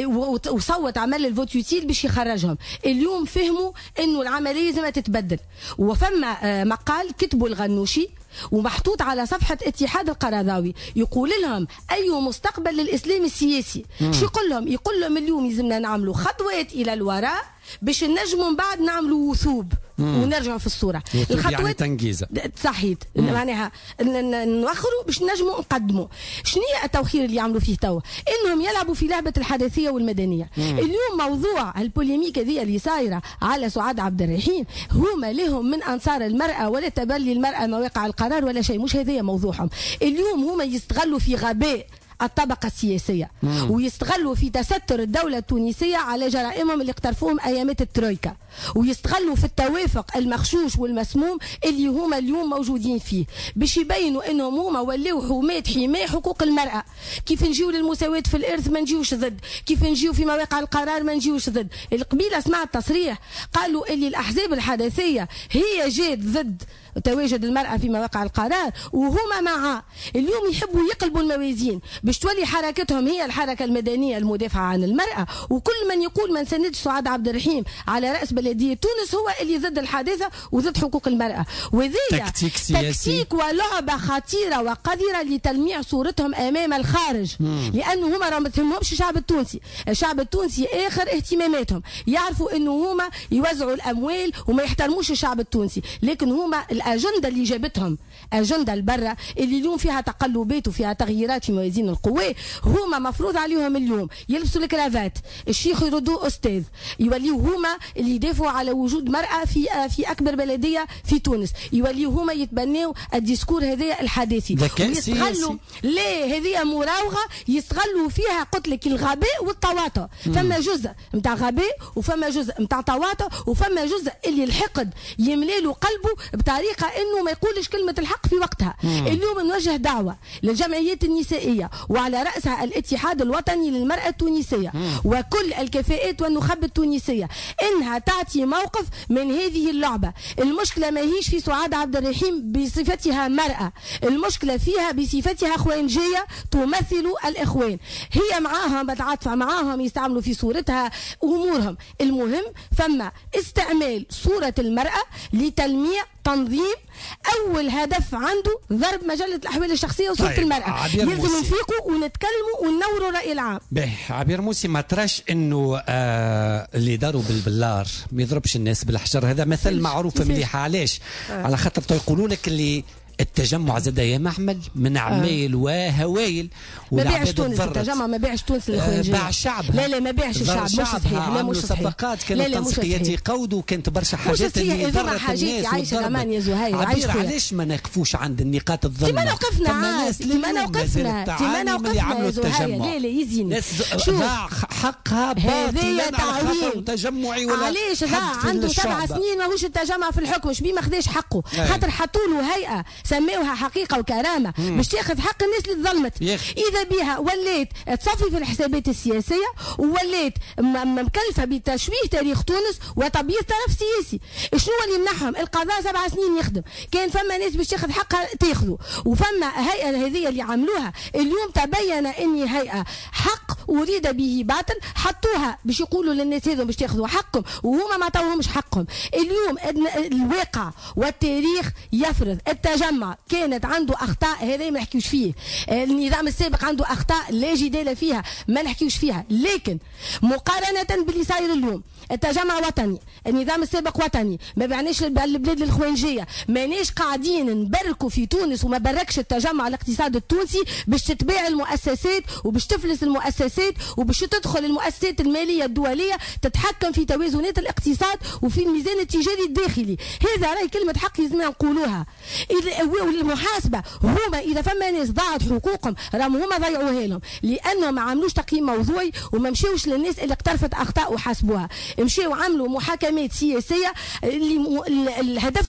وصوت عمل الفوت يوتيل باش يخرجهم، اليوم فهموا أنه العملية لازم تتبدل. وفما مقال كتبوا الغنوشي ومحطوط على صفحة اتحاد القرضاوي يقول لهم أي مستقبل للإسلام السياسي. شو يقول لهم؟ يقول لهم اليوم لازمنا نعملوا خطوات إلى الوراء باش نجموا من بعد نعملوا وثوب ونرجعوا في الصورة. الخطوات يعني تنجيزة صحيح معناها نوخروا باش نجموا نقدموا. شنو هي التوخير اللي يعملوا فيه توا؟ انهم يلعبوا في لعبة الحداثية والمدنية. مم. اليوم موضوع البوليميك هذه اللي صايرة على سعاد عبد الرحيم هما لهم من انصار المرأة ولا تبلي المرأة مواقع القرار ولا شيء، مش هذه موضوعهم. اليوم هما يستغلوا في غباء الطبقة السياسية مم. ويستغلوا في تستر الدولة التونسية على جرائمهم اللي اقترفوهم أيامات الترويكا، ويستغلوا في التوافق المخشوش والمسموم اللي هما اليوم موجودين فيه باش يبينوا انهم هما ولاو حماة حماية حقوق المرأة. كيف نجيو للمساواة في الإرث ما نجيوش ضد، كيف نجيو في مواقع القرار ما نجيوش ضد. القبيلة سمعت تصريح قالوا اللي الأحزاب الحداثية هي جات ضد تواجد المرأة في مواقع القرار وهما معها. اليوم يحبوا يقلبوا الموازين باش تولي حركتهم هي الحركة المدنية المدافعة عن المرأة، وكل من يقول من سندش سعاد عبد الرحيم على رأس بلدية تونس هو اللي ضد الحادثة وضد حقوق المرأة. وذي تكتيك سياسي، تكتيك ولعبة خطيرة وقذرة لتلميع صورتهم أمام الخارج. مم. لأنه هما ما تهمهمش الشعب التونسي، الشعب التونسي آخر اهتماماتهم، يعرفوا أنه هما يوزعوا الأموال وما يحترموش الشعب التونسي، لكن هما الأجندة اللي جابتهم أجندة البرة اللي اليوم فيها تقلبات وفيها تغييرات في موازين القوى، هما مفروض عليهم اليوم يلبسوا الكرافات، الشيخ يردوه أستاذ، يوليوا هما اللي يدافعوا على وجود مرأة في في أكبر بلدية في تونس، يوليوا هما يتبنوا الديسكور هذا الحداثي ويستغلوا ليه هذه مراوغة يستغلوا فيها قلت لك الغباء والتواطؤ. فما جزء نتاع غباء وفما جزء نتاع تواطؤ وفما جزء اللي الحقد يملي له قلبه بطريقة انه ما يقولش كلمة الحق في وقتها. مم. اليوم نوجه دعوة للجمعيات النسائية وعلى رأسها الاتحاد الوطني للمرأة التونسية مم. وكل الكفاءات والنخب التونسية انها تعطي موقف من هذه اللعبة. المشكلة ما هيش في سعاد عبد الرحيم بصفتها مرأة، المشكلة فيها بصفتها اخوانجية تمثل الاخوان، هي معاهم بتعاطف معاهم يستعملوا في صورتها امورهم. المهم فما استعمال صورة المرأة لتلميع تنظيم اول هدف عنده ضرب مجله الاحوال الشخصيه وصوره طيب. المراه. لازم نفيقوا ونتكلموا وننوروا الراي العام. باهي عبير موسي ما تراش انه آه اللي داروا بالبلار ما يضربش الناس بالحجر، هذا مثل معروف مليح. علاش؟ آه. على خاطر يقولوا لك اللي التجمع زاد يا معمل من عمايل آه. وهوايل ما بيعش تونس التجمع، ما بيعش تونس الاخوانجيه، باع الشعب. لا لا ما بيعش الشعب، مش صحيح. لا مش صحيح. صفقات كانت تنسيقيات يقودوا، وكانت برشا حاجات اللي ضرت الناس. عايشه الامان يا زهير، عايش علاش ما نقفوش عند النقاط الظلمه؟ تيما وقفنا عاد، تيما وقفنا تيما وقفنا يا زهير. لا لا يزيني شوف حقها هذه تعويض تجمعي ولا علاش ضاع عنده سبع سنين ماهوش التجمع في الحكم، شبيه ما خداش حقه؟ خاطر حطوا له هيئه سموها حقيقه وكرامه باش تاخذ حق الناس اللي ظلمت. اذا بها ولات تصفي في الحسابات السياسيه، وولات مكلفه بتشويه تاريخ تونس وتبييض طرف سياسي. شنو اللي يمنحهم؟ القضاء سبع سنين يخدم، كان فما ناس باش تاخذ حقها تاخذه، وفما هيئه هذه اللي عملوها اليوم تبين ان هيئه حق اريد به باطل، حطوها باش يقولوا للناس هذو باش تاخذوا حقهم وهما ما عطاوهمش حقهم. اليوم الواقع والتاريخ يفرض التجمع كانت عنده اخطاء، هذا ما نحكيوش فيه. النظام السابق عنده اخطاء لا جدال فيها، ما نحكيوش فيها، لكن مقارنه باللي صاير اليوم التجمع وطني، النظام السابق وطني، ما بعناش البلاد الاخوانجيه، ماناش قاعدين نبركوا في تونس وما بركش التجمع الاقتصاد التونسي باش تتباع المؤسسات وباش تفلس المؤسسات وباش تدخل المؤسسات الماليه الدوليه تتحكم في توازنات الاقتصاد وفي الميزان التجاري الداخلي. هذا راي كلمه حق لازم نقولوها. والمحاسبه هما اذا فما ناس ضاعت حقوقهم راهم هما ضيعوها لهم، لانهم ما عملوش تقييم موضوعي وما مشاوش للناس اللي اقترفت اخطاء وحاسبوها، مشاو عملوا محاكمات سياسيه اللي الهدف